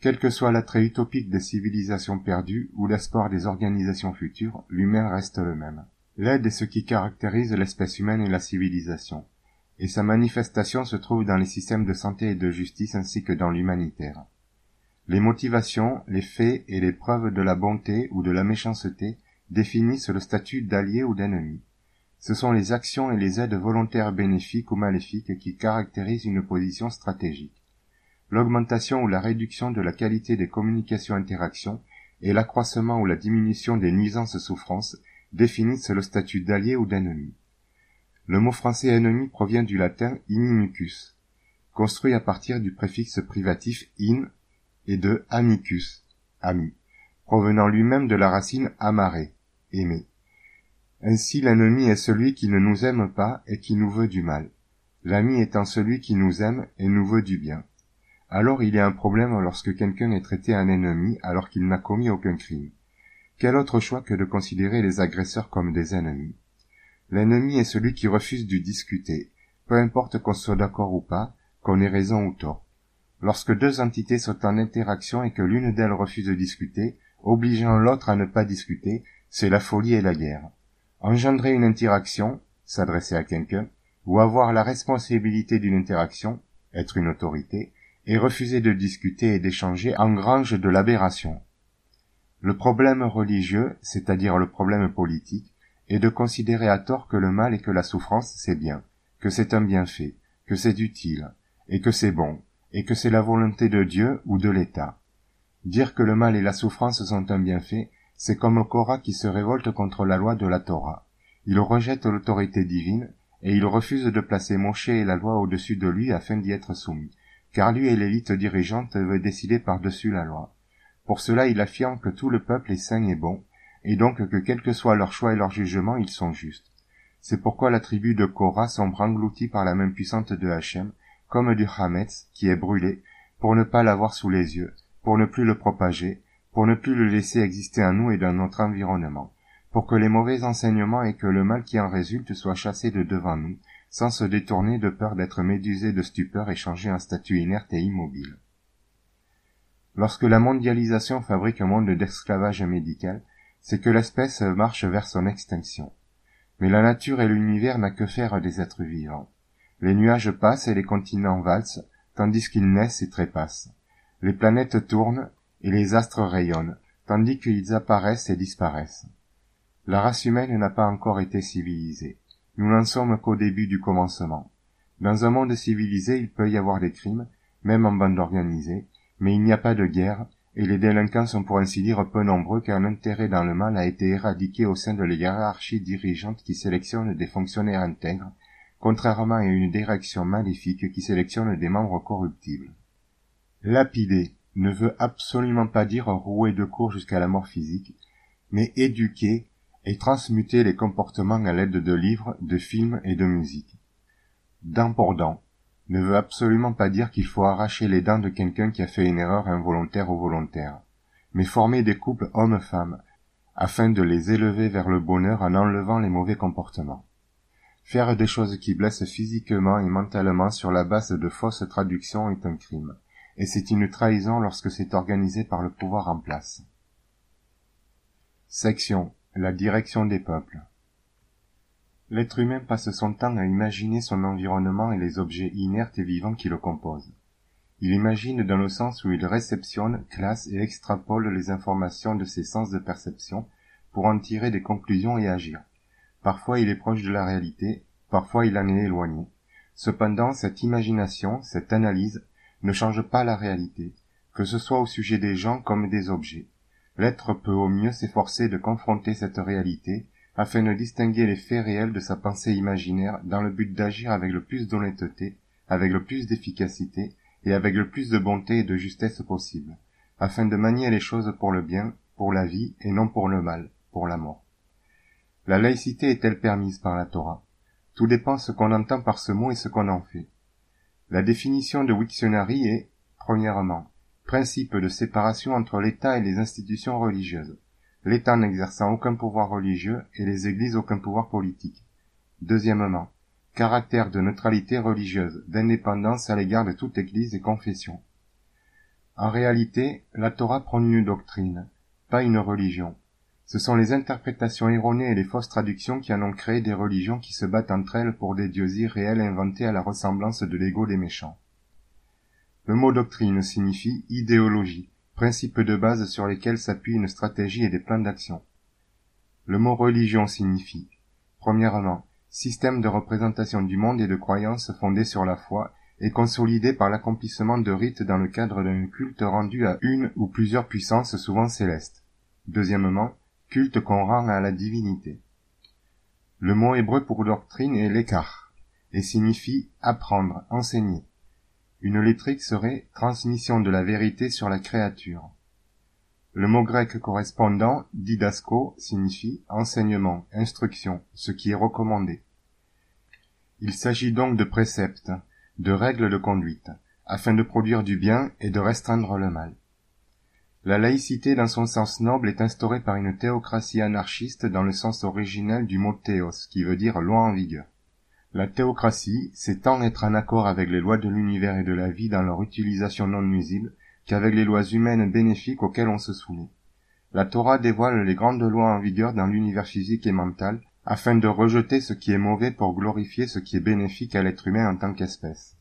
Quel que soit l'attrait utopique des civilisations perdues ou l'espoir des organisations futures, l'humain reste le même. L'aide est ce qui caractérise l'espèce humaine et la civilisation, et sa manifestation se trouve dans les systèmes de santé et de justice ainsi que dans l'humanitaire. Les motivations, les faits et les preuves de la bonté ou de la méchanceté définissent le statut d'allié ou d'ennemi. Ce sont les actions et les aides volontaires bénéfiques ou maléfiques qui caractérisent une position stratégique. L'augmentation ou la réduction de la qualité des communications-interactions et l'accroissement ou la diminution des nuisances-souffrances définissent le statut d'allié ou d'ennemi. Le mot français ennemi provient du latin inimicus, construit à partir du préfixe privatif in et de amicus, ami, provenant lui-même de la racine amare, aimer. Ainsi l'ennemi est celui qui ne nous aime pas et qui nous veut du mal, l'ami étant celui qui nous aime et nous veut du bien. Alors il y a un problème lorsque quelqu'un est traité un ennemi alors qu'il n'a commis aucun crime. Quel autre choix que de considérer les agresseurs comme des ennemis? L'ennemi est celui qui refuse de discuter, peu importe qu'on soit d'accord ou pas, qu'on ait raison ou tort. Lorsque deux entités sont en interaction et que l'une d'elles refuse de discuter, obligeant l'autre à ne pas discuter, c'est la folie et la guerre. Engendrer une interaction, s'adresser à quelqu'un, ou avoir la responsabilité d'une interaction, être une autorité, et refuser de discuter et d'échanger engrange de l'aberration. Le problème religieux, c'est-à-dire le problème politique, est de considérer à tort que le mal et que la souffrance c'est bien, que c'est un bienfait, que c'est utile, et que c'est bon, et que c'est la volonté de Dieu ou de l'État. Dire que le mal et la souffrance sont un bienfait, c'est comme Korah qui se révolte contre la loi de la Torah. Il rejette l'autorité divine, et il refuse de placer Moshe et la loi au-dessus de lui afin d'y être soumis, car lui et l'élite dirigeante veut décider par-dessus la loi. Pour cela, il affirme que tout le peuple est saint et bon, et donc que quel que soit leur choix et leur jugement, ils sont justes. C'est pourquoi la tribu de Korah sombre engloutie par la main puissante de Hachem, comme du Hametz, qui est brûlé, pour ne pas l'avoir sous les yeux, pour ne plus le propager, pour ne plus le laisser exister en nous et dans notre environnement, pour que les mauvais enseignements et que le mal qui en résulte soient chassés de devant nous, sans se détourner de peur d'être médusés de stupeur et changés en statue inerte et immobile. Lorsque la mondialisation fabrique un monde d'esclavage médical, c'est que l'espèce marche vers son extinction. Mais la nature et l'univers n'a que faire des êtres vivants. Les nuages passent et les continents valsent, tandis qu'ils naissent et trépassent. Les planètes tournent et les astres rayonnent, tandis qu'ils apparaissent et disparaissent. La race humaine n'a pas encore été civilisée. Nous n'en sommes qu'au début du commencement. Dans un monde civilisé, il peut y avoir des crimes, même en bande organisée, mais il n'y a pas de guerre, et les délinquants sont pour ainsi dire peu nombreux car l'intérêt dans le mal a été éradiqué au sein de la hiérarchie dirigeante qui sélectionne des fonctionnaires intègres, contrairement à une direction maléfique qui sélectionne des membres corruptibles. Lapider ne veut absolument pas dire rouer de coups jusqu'à la mort physique, mais éduquer et transmuter les comportements à l'aide de livres, de films et de musique. Dent pour dent ne veut absolument pas dire qu'il faut arracher les dents de quelqu'un qui a fait une erreur involontaire ou volontaire, mais former des couples hommes-femmes, afin de les élever vers le bonheur en enlevant les mauvais comportements. Faire des choses qui blessent physiquement et mentalement sur la base de fausses traductions est un crime, et c'est une trahison lorsque c'est organisé par le pouvoir en place. Section. La direction des peuples. L'être humain passe son temps à imaginer son environnement et les objets inertes et vivants qui le composent. Il imagine dans le sens où il réceptionne, classe et extrapole les informations de ses sens de perception pour en tirer des conclusions et agir. Parfois il est proche de la réalité, parfois il en est éloigné. Cependant, cette imagination, cette analyse, ne change pas la réalité, que ce soit au sujet des gens comme des objets. L'être peut au mieux s'efforcer de confronter cette réalité afin de distinguer les faits réels de sa pensée imaginaire dans le but d'agir avec le plus d'honnêteté, avec le plus d'efficacité et avec le plus de bonté et de justesse possible, afin de manier les choses pour le bien, pour la vie et non pour le mal, pour la mort. La laïcité est-elle permise par la Torah? Tout dépend ce qu'on entend par ce mot et ce qu'on en fait. La définition de Wiktionary est, premièrement, principe de séparation entre l'État et les institutions religieuses, l'État n'exerçant aucun pouvoir religieux et les églises aucun pouvoir politique. Deuxièmement, caractère de neutralité religieuse, d'indépendance à l'égard de toute église et confession. En réalité, la Torah prône une doctrine, pas une religion. Ce sont les interprétations erronées et les fausses traductions qui en ont créé des religions qui se battent entre elles pour des dieux irréels inventés à la ressemblance de l'ego des méchants. Le mot doctrine signifie idéologie, principe de base sur lesquels s'appuie une stratégie et des plans d'action. Le mot religion signifie, premièrement, système de représentation du monde et de croyances fondé sur la foi et consolidé par l'accomplissement de rites dans le cadre d'un culte rendu à une ou plusieurs puissances souvent célestes. Deuxièmement, culte qu'on rend à la divinité. Le mot hébreu pour doctrine est lekar et signifie apprendre, enseigner. Une lettrique serait transmission de la vérité sur la créature. Le mot grec correspondant, didasko, signifie enseignement, instruction, ce qui est recommandé. Il s'agit donc de préceptes, de règles de conduite, afin de produire du bien et de restreindre le mal. La laïcité dans son sens noble est instaurée par une théocratie anarchiste dans le sens originel du mot théos, qui veut dire loi en vigueur. La théocratie, c'est tant être en accord avec les lois de l'univers et de la vie dans leur utilisation non nuisible, qu'avec les lois humaines bénéfiques auxquelles on se soumet. La Torah dévoile les grandes lois en vigueur dans l'univers physique et mental, afin de rejeter ce qui est mauvais pour glorifier ce qui est bénéfique à l'être humain en tant qu'espèce.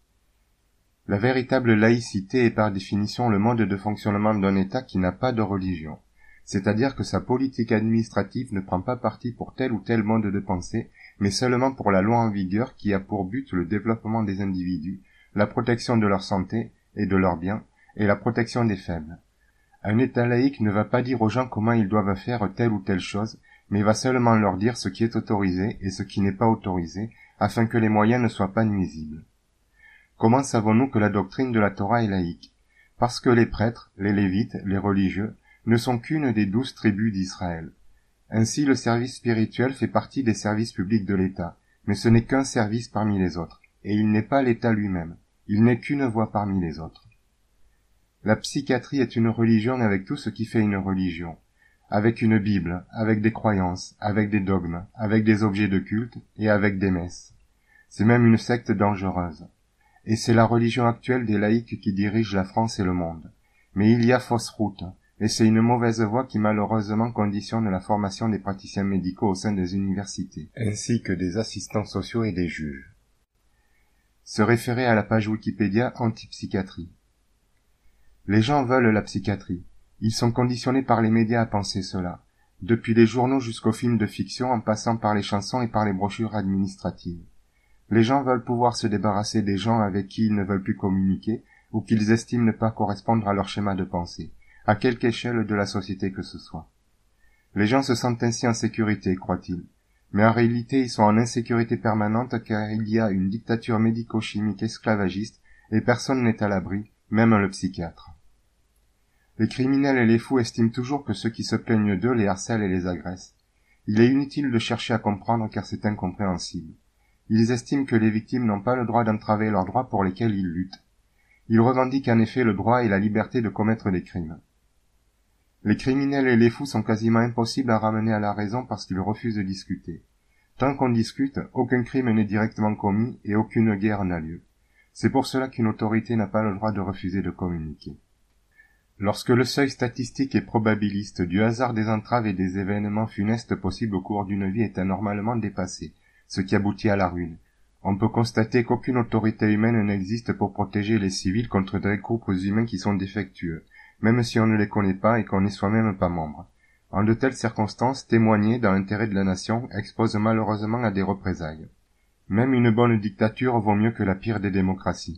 La véritable laïcité est par définition le mode de fonctionnement d'un État qui n'a pas de religion, c'est-à-dire que sa politique administrative ne prend pas parti pour tel ou tel mode de pensée, mais seulement pour la loi en vigueur qui a pour but le développement des individus, la protection de leur santé et de leurs biens, et la protection des faibles. Un État laïque ne va pas dire aux gens comment ils doivent faire telle ou telle chose, mais va seulement leur dire ce qui est autorisé et ce qui n'est pas autorisé, afin que les moyens ne soient pas nuisibles. Comment savons-nous que la doctrine de la Torah est laïque? Parce que les prêtres, les lévites, les religieux, ne sont qu'une des douze tribus d'Israël. Ainsi le service spirituel fait partie des services publics de l'État, mais ce n'est qu'un service parmi les autres, et il n'est pas l'État lui-même, il n'est qu'une voie parmi les autres. La psychiatrie est une religion avec tout ce qui fait une religion, avec une Bible, avec des croyances, avec des dogmes, avec des objets de culte et avec des messes. C'est même une secte dangereuse. Et c'est la religion actuelle des laïcs qui dirige la France et le monde. Mais il y a fausse route, et c'est une mauvaise voie qui malheureusement conditionne la formation des praticiens médicaux au sein des universités, ainsi que des assistants sociaux et des juges. Se référer à la page Wikipédia Antipsychiatrie. Les gens veulent la psychiatrie. Ils sont conditionnés par les médias à penser cela, depuis les journaux jusqu'aux films de fiction en passant par les chansons et par les brochures administratives. Les gens veulent pouvoir se débarrasser des gens avec qui ils ne veulent plus communiquer ou qu'ils estiment ne pas correspondre à leur schéma de pensée, à quelque échelle de la société que ce soit. Les gens se sentent ainsi en sécurité, croient-ils. Mais en réalité, ils sont en insécurité permanente car il y a une dictature médico-chimique esclavagiste et personne n'est à l'abri, même le psychiatre. Les criminels et les fous estiment toujours que ceux qui se plaignent d'eux les harcèlent et les agressent. Il est inutile de chercher à comprendre car c'est incompréhensible. Ils estiment que les victimes n'ont pas le droit d'entraver leurs droits pour lesquels ils luttent. Ils revendiquent en effet le droit et la liberté de commettre des crimes. Les criminels et les fous sont quasiment impossibles à ramener à la raison parce qu'ils refusent de discuter. Tant qu'on discute, aucun crime n'est directement commis et aucune guerre n'a lieu. C'est pour cela qu'une autorité n'a pas le droit de refuser de communiquer. Lorsque le seuil statistique et probabiliste du hasard des entraves et des événements funestes possibles au cours d'une vie est anormalement dépassé, ce qui aboutit à la ruine, on peut constater qu'aucune autorité humaine n'existe pour protéger les civils contre des groupes humains qui sont défectueux, même si on ne les connaît pas et qu'on n'est soi-même pas membre. En de telles circonstances, témoigner dans l'intérêt de la nation expose malheureusement à des représailles. Même une bonne dictature vaut mieux que la pire des démocraties.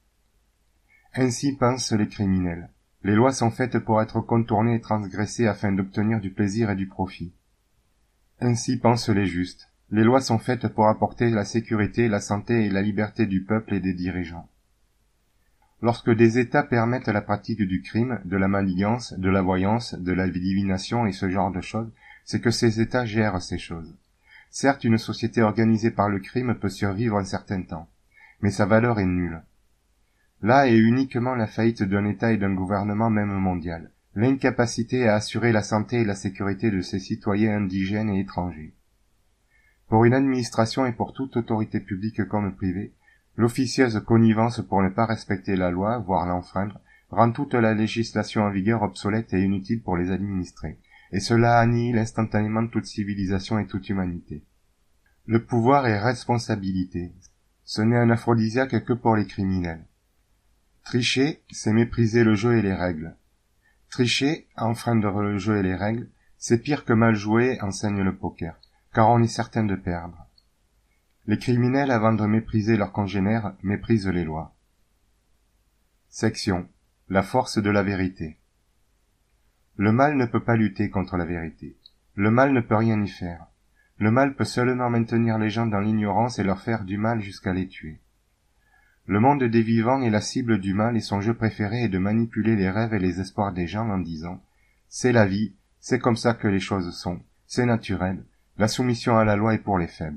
Ainsi pensent les criminels. Les lois sont faites pour être contournées et transgressées afin d'obtenir du plaisir et du profit. Ainsi pensent les justes. Les lois sont faites pour apporter la sécurité, la santé et la liberté du peuple et des dirigeants. Lorsque des États permettent la pratique du crime, de la malveillance, de la voyance, de la divination et ce genre de choses, c'est que ces États gèrent ces choses. Certes, une société organisée par le crime peut survivre un certain temps, mais sa valeur est nulle. Là est uniquement la faillite d'un État et d'un gouvernement même mondial, l'incapacité à assurer la santé et la sécurité de ses citoyens indigènes et étrangers. Pour une administration et pour toute autorité publique comme privée, l'officieuse connivence pour ne pas respecter la loi, voire l'enfreindre, rend toute la législation en vigueur obsolète et inutile pour les administrés, et cela annihile instantanément toute civilisation et toute humanité. Le pouvoir est responsabilité. Ce n'est un aphrodisiaque que pour les criminels. Tricher, c'est mépriser le jeu et les règles. Tricher, enfreindre le jeu et les règles, c'est pire que mal jouer, enseigne le poker, car on est certain de perdre. Les criminels, avant de mépriser leurs congénères, méprisent les lois. Section. La force de la vérité. Le mal ne peut pas lutter contre la vérité. Le mal ne peut rien y faire. Le mal peut seulement maintenir les gens dans l'ignorance et leur faire du mal jusqu'à les tuer. Le monde des vivants est la cible du mal et son jeu préféré est de manipuler les rêves et les espoirs des gens en disant « c'est la vie, c'est comme ça que les choses sont, c'est naturel, la soumission à la loi est pour les faibles ».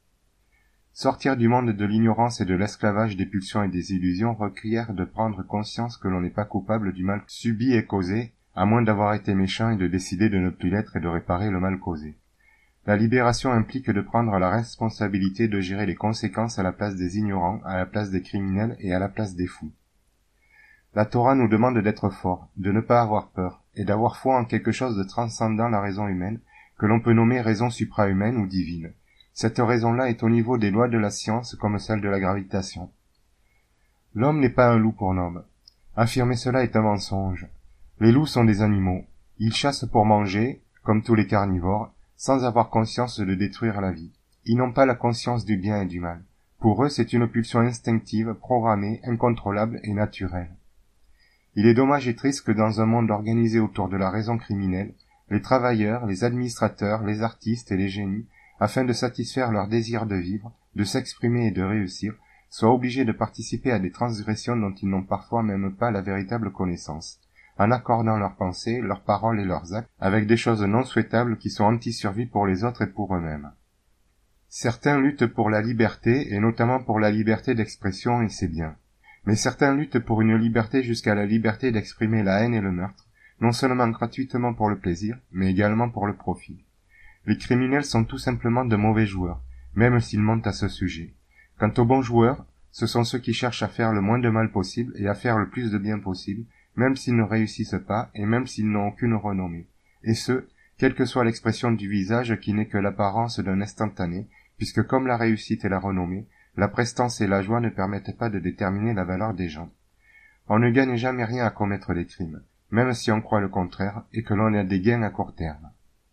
Sortir du monde de l'ignorance et de l'esclavage des pulsions et des illusions requiert de prendre conscience que l'on n'est pas coupable du mal subi et causé, à moins d'avoir été méchant et de décider de ne plus l'être et de réparer le mal causé. La libération implique de prendre la responsabilité de gérer les conséquences à la place des ignorants, à la place des criminels et à la place des fous. La Torah nous demande d'être forts, de ne pas avoir peur, et d'avoir foi en quelque chose de transcendant la raison humaine, que l'on peut nommer raison suprahumaine ou divine. Cette raison-là est au niveau des lois de la science comme celle de la gravitation. L'homme n'est pas un loup pour l'homme. Affirmer cela est un mensonge. Les loups sont des animaux. Ils chassent pour manger, comme tous les carnivores, sans avoir conscience de détruire la vie. Ils n'ont pas la conscience du bien et du mal. Pour eux, c'est une pulsion instinctive, programmée, incontrôlable et naturelle. Il est dommage et triste que dans un monde organisé autour de la raison criminelle, les travailleurs, les administrateurs, les artistes et les génies, afin de satisfaire leur désir de vivre, de s'exprimer et de réussir, soient obligés de participer à des transgressions dont ils n'ont parfois même pas la véritable connaissance, en accordant leurs pensées, leurs paroles et leurs actes avec des choses non souhaitables qui sont anti-survie pour les autres et pour eux-mêmes. Certains luttent pour la liberté, et notamment pour la liberté d'expression, et c'est bien. Mais certains luttent pour une liberté jusqu'à la liberté d'exprimer la haine et le meurtre, non seulement gratuitement pour le plaisir, mais également pour le profit. Les criminels sont tout simplement de mauvais joueurs, même s'ils mentent à ce sujet. Quant aux bons joueurs, ce sont ceux qui cherchent à faire le moins de mal possible et à faire le plus de bien possible, même s'ils ne réussissent pas et même s'ils n'ont aucune renommée. Et ce, quelle que soit l'expression du visage qui n'est que l'apparence d'un instantané, puisque comme la réussite et la renommée, la prestance et la joie ne permettent pas de déterminer la valeur des gens. On ne gagne jamais rien à commettre des crimes, même si on croit le contraire et que l'on a des gains à court terme.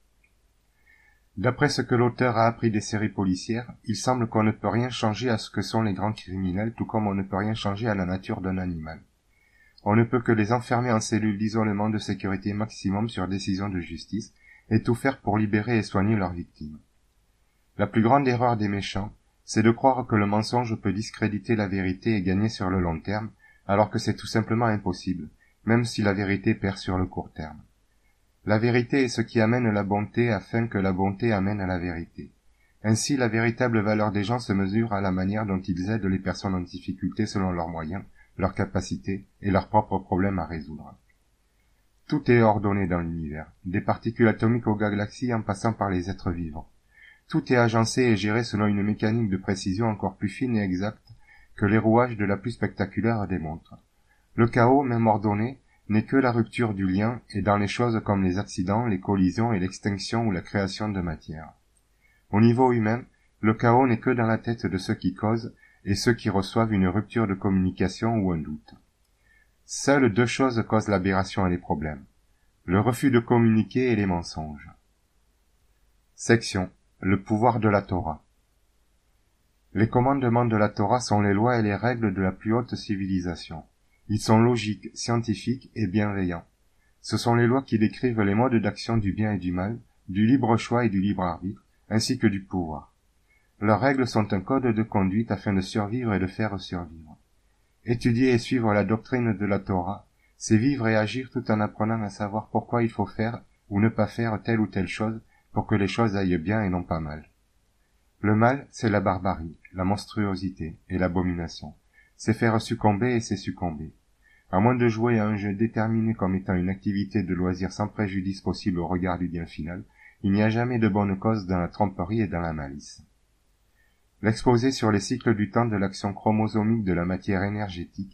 D'après ce que l'auteur a appris des séries policières, il semble qu'on ne peut rien changer à ce que sont les grands criminels, tout comme on ne peut rien changer à la nature d'un animal. On ne peut que les enfermer en cellules d'isolement de sécurité maximum sur décision de justice, et tout faire pour libérer et soigner leurs victimes. La plus grande erreur des méchants, c'est de croire que le mensonge peut discréditer la vérité et gagner sur le long terme, alors que c'est tout simplement impossible, même si la vérité perd sur le court terme. La vérité est ce qui amène la bonté afin que la bonté amène à la vérité. Ainsi, la véritable valeur des gens se mesure à la manière dont ils aident les personnes en difficulté selon leurs moyens, leurs capacités et leurs propres problèmes à résoudre. Tout est ordonné dans l'univers, des particules atomiques aux galaxies en passant par les êtres vivants. Tout est agencé et géré selon une mécanique de précision encore plus fine et exacte que les rouages de la plus spectaculaire démontrent. Le chaos, même ordonné, n'est que la rupture du lien et dans les choses comme les accidents, les collisions et l'extinction ou la création de matière. Au niveau humain, le chaos n'est que dans la tête de ceux qui causent et ceux qui reçoivent une rupture de communication ou un doute. Seules deux choses causent l'aberration et les problèmes. Le refus de communiquer et les mensonges. Section. Le pouvoir de la Torah. Les commandements de la Torah sont les lois et les règles de la plus haute civilisation. Ils sont logiques, scientifiques et bienveillants. Ce sont les lois qui décrivent les modes d'action du bien et du mal, du libre choix et du libre arbitre, ainsi que du pouvoir. Leurs règles sont un code de conduite afin de survivre et de faire survivre. Étudier et suivre la doctrine de la Torah, c'est vivre et agir tout en apprenant à savoir pourquoi il faut faire ou ne pas faire telle ou telle chose pour que les choses aillent bien et non pas mal. Le mal, c'est la barbarie, la monstruosité et l'abomination. C'est faire succomber et c'est succomber. À moins de jouer à un jeu déterminé comme étant une activité de loisir sans préjudice possible au regard du bien final, il n'y a jamais de bonne cause dans la tromperie et dans la malice. L'exposé sur les cycles du temps de l'action chromosomique de la matière énergétique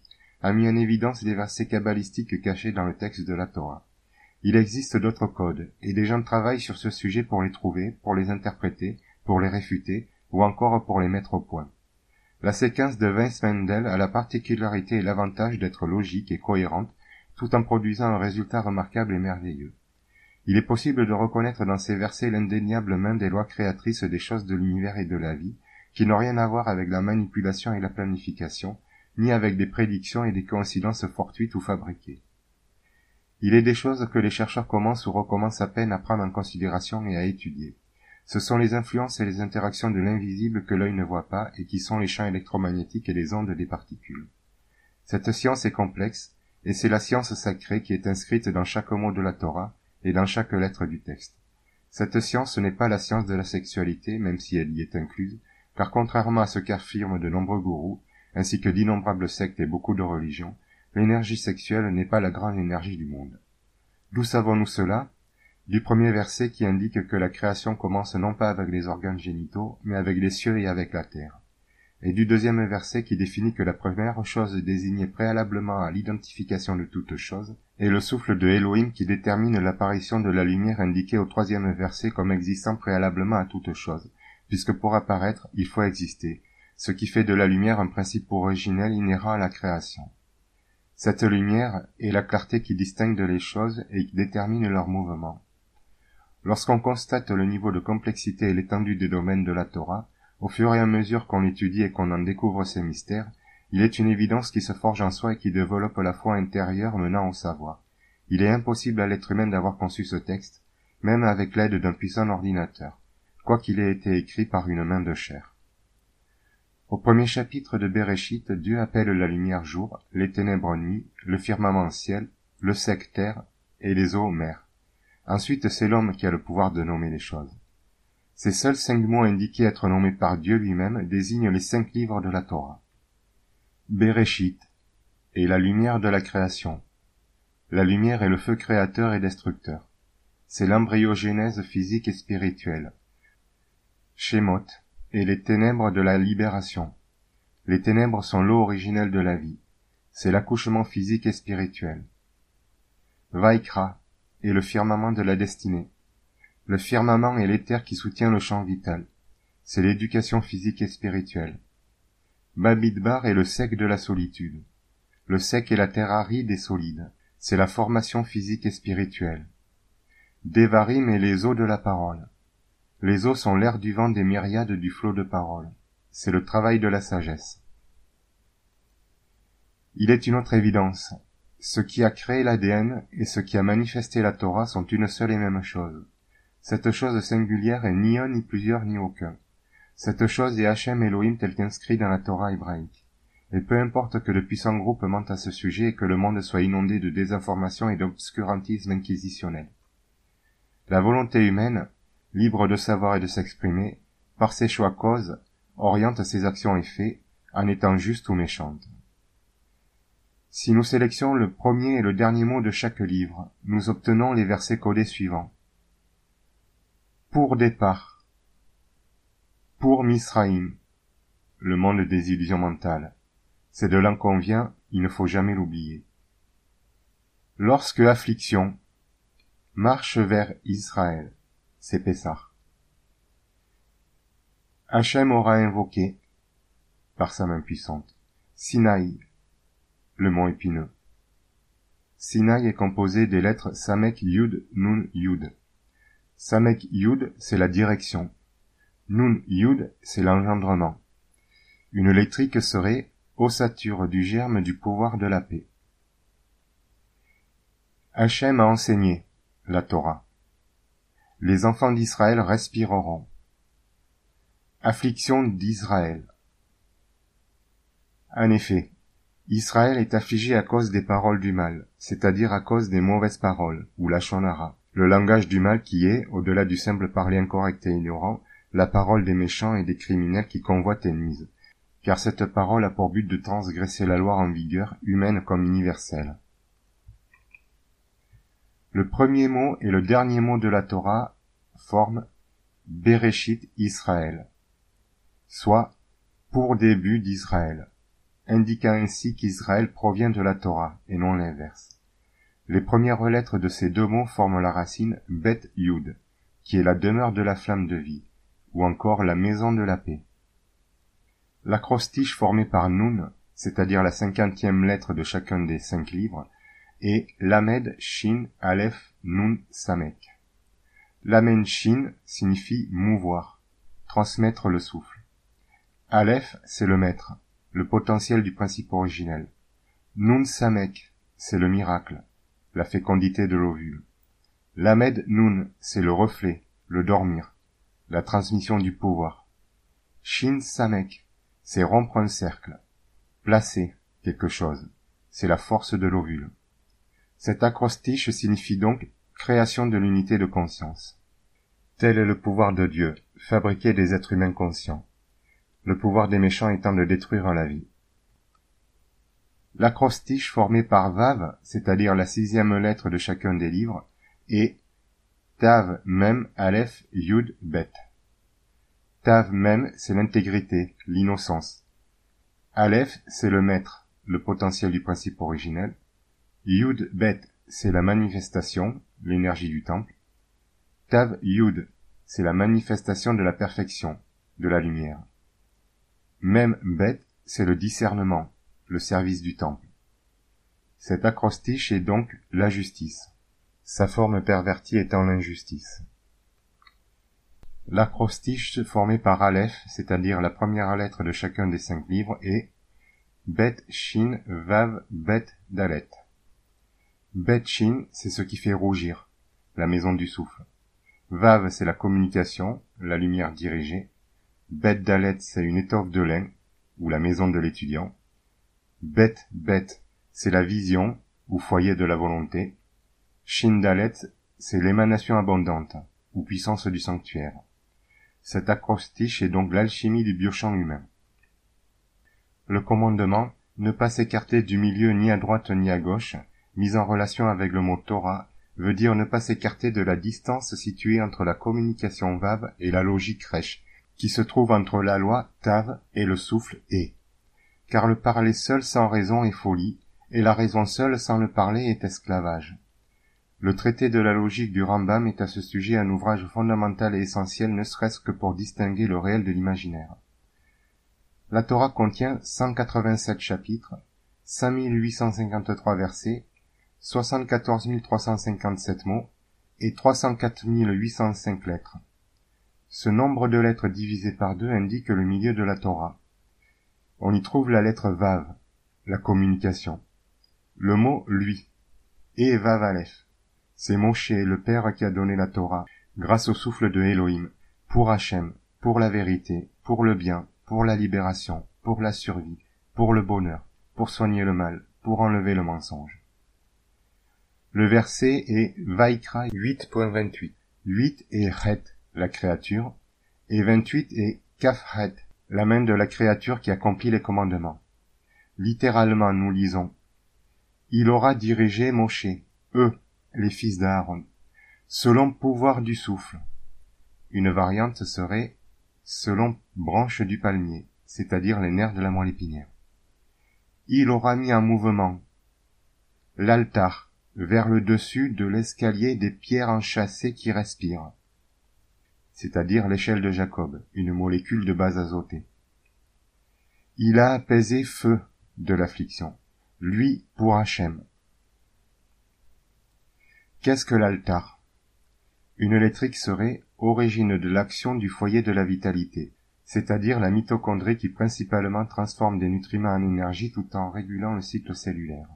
a mis en évidence des versets kabbalistiques cachés dans le texte de la Torah. Il existe d'autres codes, et des gens travaillent sur ce sujet pour les trouver, pour les interpréter, pour les réfuter, ou encore pour les mettre au point. La séquence de Weiss Mendel a la particularité et l'avantage d'être logique et cohérente, tout en produisant un résultat remarquable et merveilleux. Il est possible de reconnaître dans ces versets l'indéniable main des lois créatrices des choses de l'univers et de la vie, qui n'ont rien à voir avec la manipulation et la planification, ni avec des prédictions et des coïncidences fortuites ou fabriquées. Il est des choses que les chercheurs commencent ou recommencent à peine à prendre en considération et à étudier. Ce sont les influences et les interactions de l'invisible que l'œil ne voit pas et qui sont les champs électromagnétiques et les ondes des particules. Cette science est complexe, et c'est la science sacrée qui est inscrite dans chaque mot de la Torah et dans chaque lettre du texte. Cette science n'est pas la science de la sexualité, même si elle y est incluse, car contrairement à ce qu'affirment de nombreux gourous, ainsi que d'innombrables sectes et beaucoup de religions, l'énergie sexuelle n'est pas la grande énergie du monde. D'où savons-nous cela? Du premier verset qui indique que la création commence non pas avec les organes génitaux, mais avec les cieux et avec la terre. Et du deuxième verset qui définit que la première chose désignée préalablement à l'identification de toute chose est le souffle de Elohim qui détermine l'apparition de la lumière indiquée au troisième verset comme existant préalablement à toute chose, puisque pour apparaître, il faut exister, ce qui fait de la lumière un principe originel inhérent à la création. Cette lumière est la clarté qui distingue les choses et qui détermine leur mouvement. Lorsqu'on constate le niveau de complexité et l'étendue des domaines de la Torah, au fur et à mesure qu'on étudie et qu'on en découvre ces mystères, il est une évidence qui se forge en soi et qui développe la foi intérieure menant au savoir. Il est impossible à l'être humain d'avoir conçu ce texte, même avec l'aide d'un puissant ordinateur, quoiqu'il ait été écrit par une main de chair. Au premier chapitre de Bereshit, Dieu appelle la lumière jour, les ténèbres nuit, le firmament ciel, le sec terre et les eaux mer. Ensuite, c'est l'homme qui a le pouvoir de nommer les choses. Ces seuls cinq mots indiqués être nommés par Dieu lui-même désignent les cinq livres de la Torah. Bereshit est la lumière de la création. La lumière est le feu créateur et destructeur. C'est l'embryogénèse physique et spirituelle. Shemot est les ténèbres de la libération. Les ténèbres sont l'eau originelle de la vie. C'est l'accouchement physique et spirituel. Vaikra est le firmament de la destinée. Le firmament est l'éther qui soutient le champ vital. C'est l'éducation physique et spirituelle. Bamidbar est le sec de la solitude. Le sec est la terre aride et solide. C'est la formation physique et spirituelle. Devarim est les eaux de la parole. Les eaux sont l'air du vent des myriades du flot de parole. C'est le travail de la sagesse. Il est une autre évidence. Ce qui a créé l'A D N et ce qui a manifesté la Torah sont une seule et même chose. Cette chose singulière est ni un, ni plusieurs, ni aucun. Cette chose est Hachem Elohim tel qu'inscrit dans la Torah hébraïque. Et peu importe que de puissants groupes mentent à ce sujet et que le monde soit inondé de désinformation et d'obscurantisme inquisitionnel. La volonté humaine, libre de savoir et de s'exprimer, par ses choix causes, oriente ses actions et faits, en étant juste ou méchante. Si nous sélectionnons le premier et le dernier mot de chaque livre, nous obtenons les versets codés suivants. Pour départ. Pour Misraïm. Le monde des illusions mentales. C'est de là qu'on vient, il ne faut jamais l'oublier. Lorsque affliction. Marche vers Israël. C'est Pessah. Hachem aura invoqué, par sa main puissante, Sinaï, le mont épineux. Sinaï est composé des lettres Samek Yud Nun Yud. Samek Yud, c'est la direction. Nun Yud, c'est l'engendrement. Une lettrique serait ossature du germe du pouvoir de la paix. Hachem a enseigné, la Torah. Les enfants d'Israël respireront. Affliction d'Israël. En effet, Israël est affligé à cause des paroles du mal, c'est-à-dire à cause des mauvaises paroles, ou la shonara, le langage du mal qui est, au-delà du simple parler incorrect et ignorant, la parole des méchants et des criminels qui convoitent et nuisent, car cette parole a pour but de transgresser la loi en vigueur, humaine comme universelle. Le premier mot et le dernier mot de la Torah forment Bereshit Israël, soit pour début d'Israël. indiquant ainsi qu'Israël provient de la Torah, et non l'inverse. Les premières lettres de ces deux mots forment la racine Bet Yud, qui est la demeure de la flamme de vie, ou encore la maison de la paix. L'acrostiche formée par Nun, c'est-à-dire la cinquantième lettre de chacun des cinq livres, est Lamed Shin Aleph Nun Samek. Lamed Shin signifie mouvoir, transmettre le souffle. Aleph, c'est le maître, le potentiel du principe originel. Nun Samek, c'est le miracle, la fécondité de l'ovule. Lamed Nun, c'est le reflet, le dormir, la transmission du pouvoir. Shin Samek, c'est rompre un cercle, placer quelque chose, c'est la force de l'ovule. Cet acrostiche signifie donc création de l'unité de conscience. Tel est le pouvoir de Dieu, fabriquer des êtres humains conscients. Le pouvoir des méchants étant de détruire la vie. L'acrostiche formé par Vav, c'est-à-dire la sixième lettre de chacun des livres, est Tav Mem Aleph Yud Bet. Tav Mem, c'est l'intégrité, l'innocence. Aleph, c'est le maître, le potentiel du principe originel. Yud Bet, c'est la manifestation, l'énergie du temple. Tav Yud, c'est la manifestation de la perfection, de la lumière. Mem Bet, c'est le discernement, le service du temple. Cet acrostiche est donc la justice, sa forme pervertie étant l'injustice. L'acrostiche formé par Aleph, c'est-à-dire la première lettre de chacun des cinq livres, est Bet Shin Vav Bet Dalet. Bet Shin, c'est ce qui fait rougir, la maison du souffle. Vav, c'est la communication, la lumière dirigée. Bet Dalet, c'est une étoffe de lin, ou la maison de l'étudiant. Bet Bet, c'est la vision, ou foyer de la volonté. Shin Dalet, c'est l'émanation abondante, ou puissance du sanctuaire. Cet acrostiche est donc l'alchimie du biochamp humain. Le commandement, ne pas s'écarter du milieu ni à droite ni à gauche, mis en relation avec le mot Torah, veut dire ne pas s'écarter de la distance située entre la communication Vav et la logique Resh, qui se trouve entre la loi Tav et le souffle E. Car le parler seul sans raison est folie, et la raison seule sans le parler est esclavage. Le traité de la logique du Rambam est à ce sujet un ouvrage fondamental et essentiel, ne serait-ce que pour distinguer le réel de l'imaginaire. La Torah contient cent quatre-vingt-sept chapitres, cinq mille huit cent cinquante-trois versets, soixante-quatorze mille trois cent cinquante-sept mots et trois cent quatre mille huit cent cinq lettres. Ce nombre de lettres divisé par deux indique le milieu de la Torah. On y trouve la lettre Vav, la communication. Le mot lui, et Vav Aleph. C'est Moshe, le Père, qui a donné la Torah, grâce au souffle de Elohim, pour Hachem, pour la vérité, pour le bien, pour la libération, pour la survie, pour le bonheur, pour soigner le mal, pour enlever le mensonge. Le verset est Vaikra huit point vingt-huit. huit est Het, la créature, et vingt-huit est Kaf-Het, la main de la créature qui accomplit les commandements. Littéralement, nous lisons « Il aura dirigé Moshe, eux, les fils d'Aaron, selon pouvoir du souffle. » Une variante serait « selon branche du palmier », c'est-à-dire les nerfs de la moelle épinière. Il aura mis en mouvement l'altar vers le dessus de l'escalier des pierres enchâssées qui respirent, c'est-à-dire l'échelle de Jacob, une molécule de base azotée. Il a apaisé feu de l'affliction, lui pour Hachem. Qu'est-ce que l'altar? Une lettrique serait origine de l'action du foyer de la vitalité, c'est-à-dire la mitochondrie qui principalement transforme des nutriments en énergie tout en régulant le cycle cellulaire.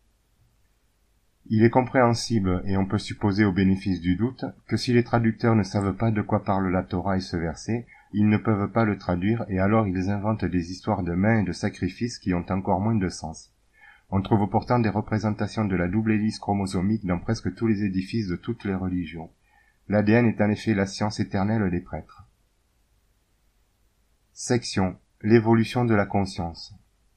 Il est compréhensible, et on peut supposer au bénéfice du doute, que si les traducteurs ne savent pas de quoi parle la Torah et ce verset, ils ne peuvent pas le traduire et alors ils inventent des histoires de mains et de sacrifices qui ont encore moins de sens. On trouve pourtant des représentations de la double hélice chromosomique dans presque tous les édifices de toutes les religions. L'A D N est en effet la science éternelle des prêtres. Section. L'évolution de la conscience.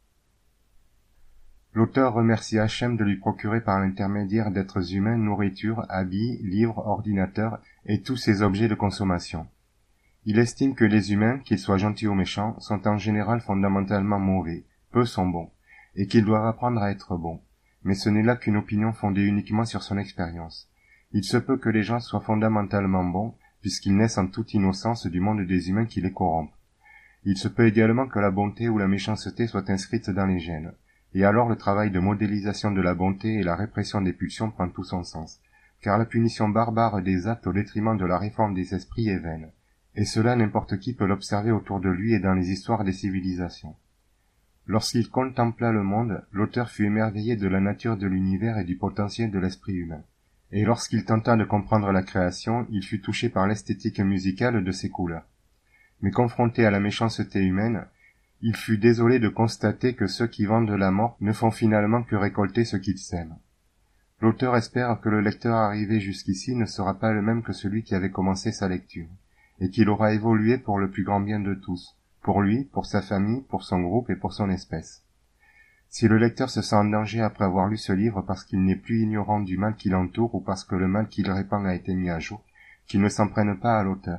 L'auteur remercie Hachem de lui procurer par l'intermédiaire d'êtres humains nourriture, habits, livres, ordinateurs et tous ces objets de consommation. Il estime que les humains, qu'ils soient gentils ou méchants, sont en général fondamentalement mauvais, peu sont bons, et qu'ils doivent apprendre à être bons. Mais ce n'est là qu'une opinion fondée uniquement sur son expérience. Il se peut que les gens soient fondamentalement bons, puisqu'ils naissent en toute innocence du monde des humains qui les corrompent. Il se peut également que la bonté ou la méchanceté soient inscrites dans les gènes. Et alors le travail de modélisation de la bonté et la répression des pulsions prend tout son sens. Car la punition barbare des actes au détriment de la réforme des esprits est vaine. Et cela n'importe qui peut l'observer autour de lui et dans les histoires des civilisations. Lorsqu'il contempla le monde, l'auteur fut émerveillé de la nature de l'univers et du potentiel de l'esprit humain. Et lorsqu'il tenta de comprendre la création, il fut touché par l'esthétique musicale de ses couleurs. Mais confronté à la méchanceté humaine, il fut désolé de constater que ceux qui vendent la mort ne font finalement que récolter ce qu'ils sèment. L'auteur espère que le lecteur arrivé jusqu'ici ne sera pas le même que celui qui avait commencé sa lecture, et qu'il aura évolué pour le plus grand bien de tous, pour lui, pour sa famille, pour son groupe et pour son espèce. Si le lecteur se sent en danger après avoir lu ce livre parce qu'il n'est plus ignorant du mal qui l'entoure ou parce que le mal qu'il répand a été mis à jour, qu'il ne s'en prenne pas à l'auteur.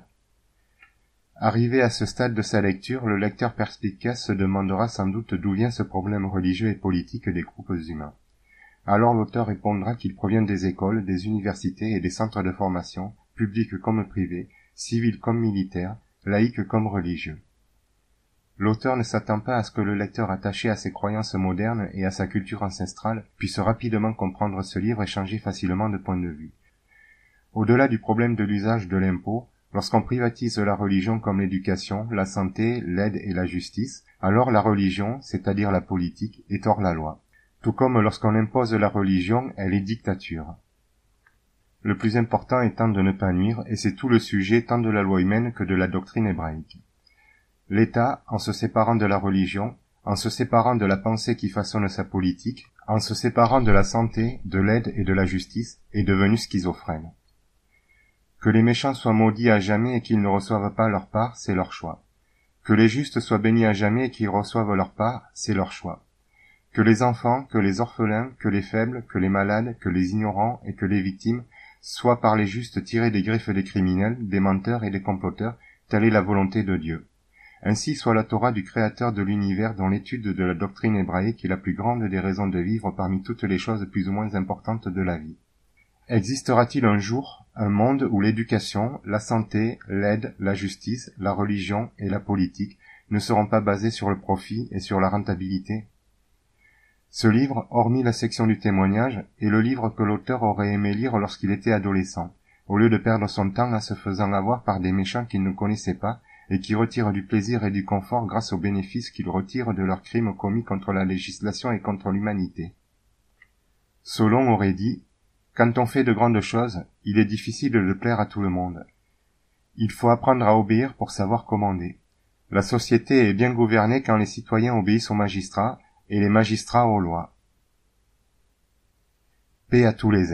Arrivé à ce stade de sa lecture, le lecteur perspicace se demandera sans doute d'où vient ce problème religieux et politique des groupes humains. Alors l'auteur répondra qu'il provient des écoles, des universités et des centres de formation, publics comme privés, civils comme militaires, laïcs comme religieux. L'auteur ne s'attend pas à ce que le lecteur attaché à ses croyances modernes et à sa culture ancestrale puisse rapidement comprendre ce livre et changer facilement de point de vue. Au-delà du problème de l'usage de l'impôt, lorsqu'on privatise la religion comme l'éducation, la santé, l'aide et la justice, alors la religion, c'est-à-dire la politique, est hors la loi. Tout comme lorsqu'on impose la religion, elle est dictature. Le plus important étant de ne pas nuire, et c'est tout le sujet tant de la loi humaine que de la doctrine hébraïque. L'État, en se séparant de la religion, en se séparant de la pensée qui façonne sa politique, en se séparant de la santé, de l'aide et de la justice, est devenu schizophrène. Que les méchants soient maudits à jamais et qu'ils ne reçoivent pas leur part, c'est leur choix. Que les justes soient bénis à jamais et qu'ils reçoivent leur part, c'est leur choix. Que les enfants, que les orphelins, que les faibles, que les malades, que les ignorants et que les victimes soient par les justes tirés des griffes des criminels, des menteurs et des comploteurs, telle est la volonté de Dieu. Ainsi soit la Torah du Créateur de l'univers dont l'étude de la doctrine hébraïque est la plus grande des raisons de vivre parmi toutes les choses plus ou moins importantes de la vie. Existera-t-il un jour un monde où l'éducation, la santé, l'aide, la justice, la religion et la politique ne seront pas basés sur le profit et sur la rentabilité? Ce livre, hormis la section du témoignage, est le livre que l'auteur aurait aimé lire lorsqu'il était adolescent, au lieu de perdre son temps en se faisant avoir par des méchants qu'il ne connaissait pas et qui retirent du plaisir et du confort grâce aux bénéfices qu'ils retirent de leurs crimes commis contre la législation et contre l'humanité. Solon aurait dit « Quand on fait de grandes choses, il est difficile de plaire à tout le monde. Il faut apprendre à obéir pour savoir commander. La société est bien gouvernée quand les citoyens obéissent aux magistrats et les magistrats aux lois. Paix à tous les êtres. »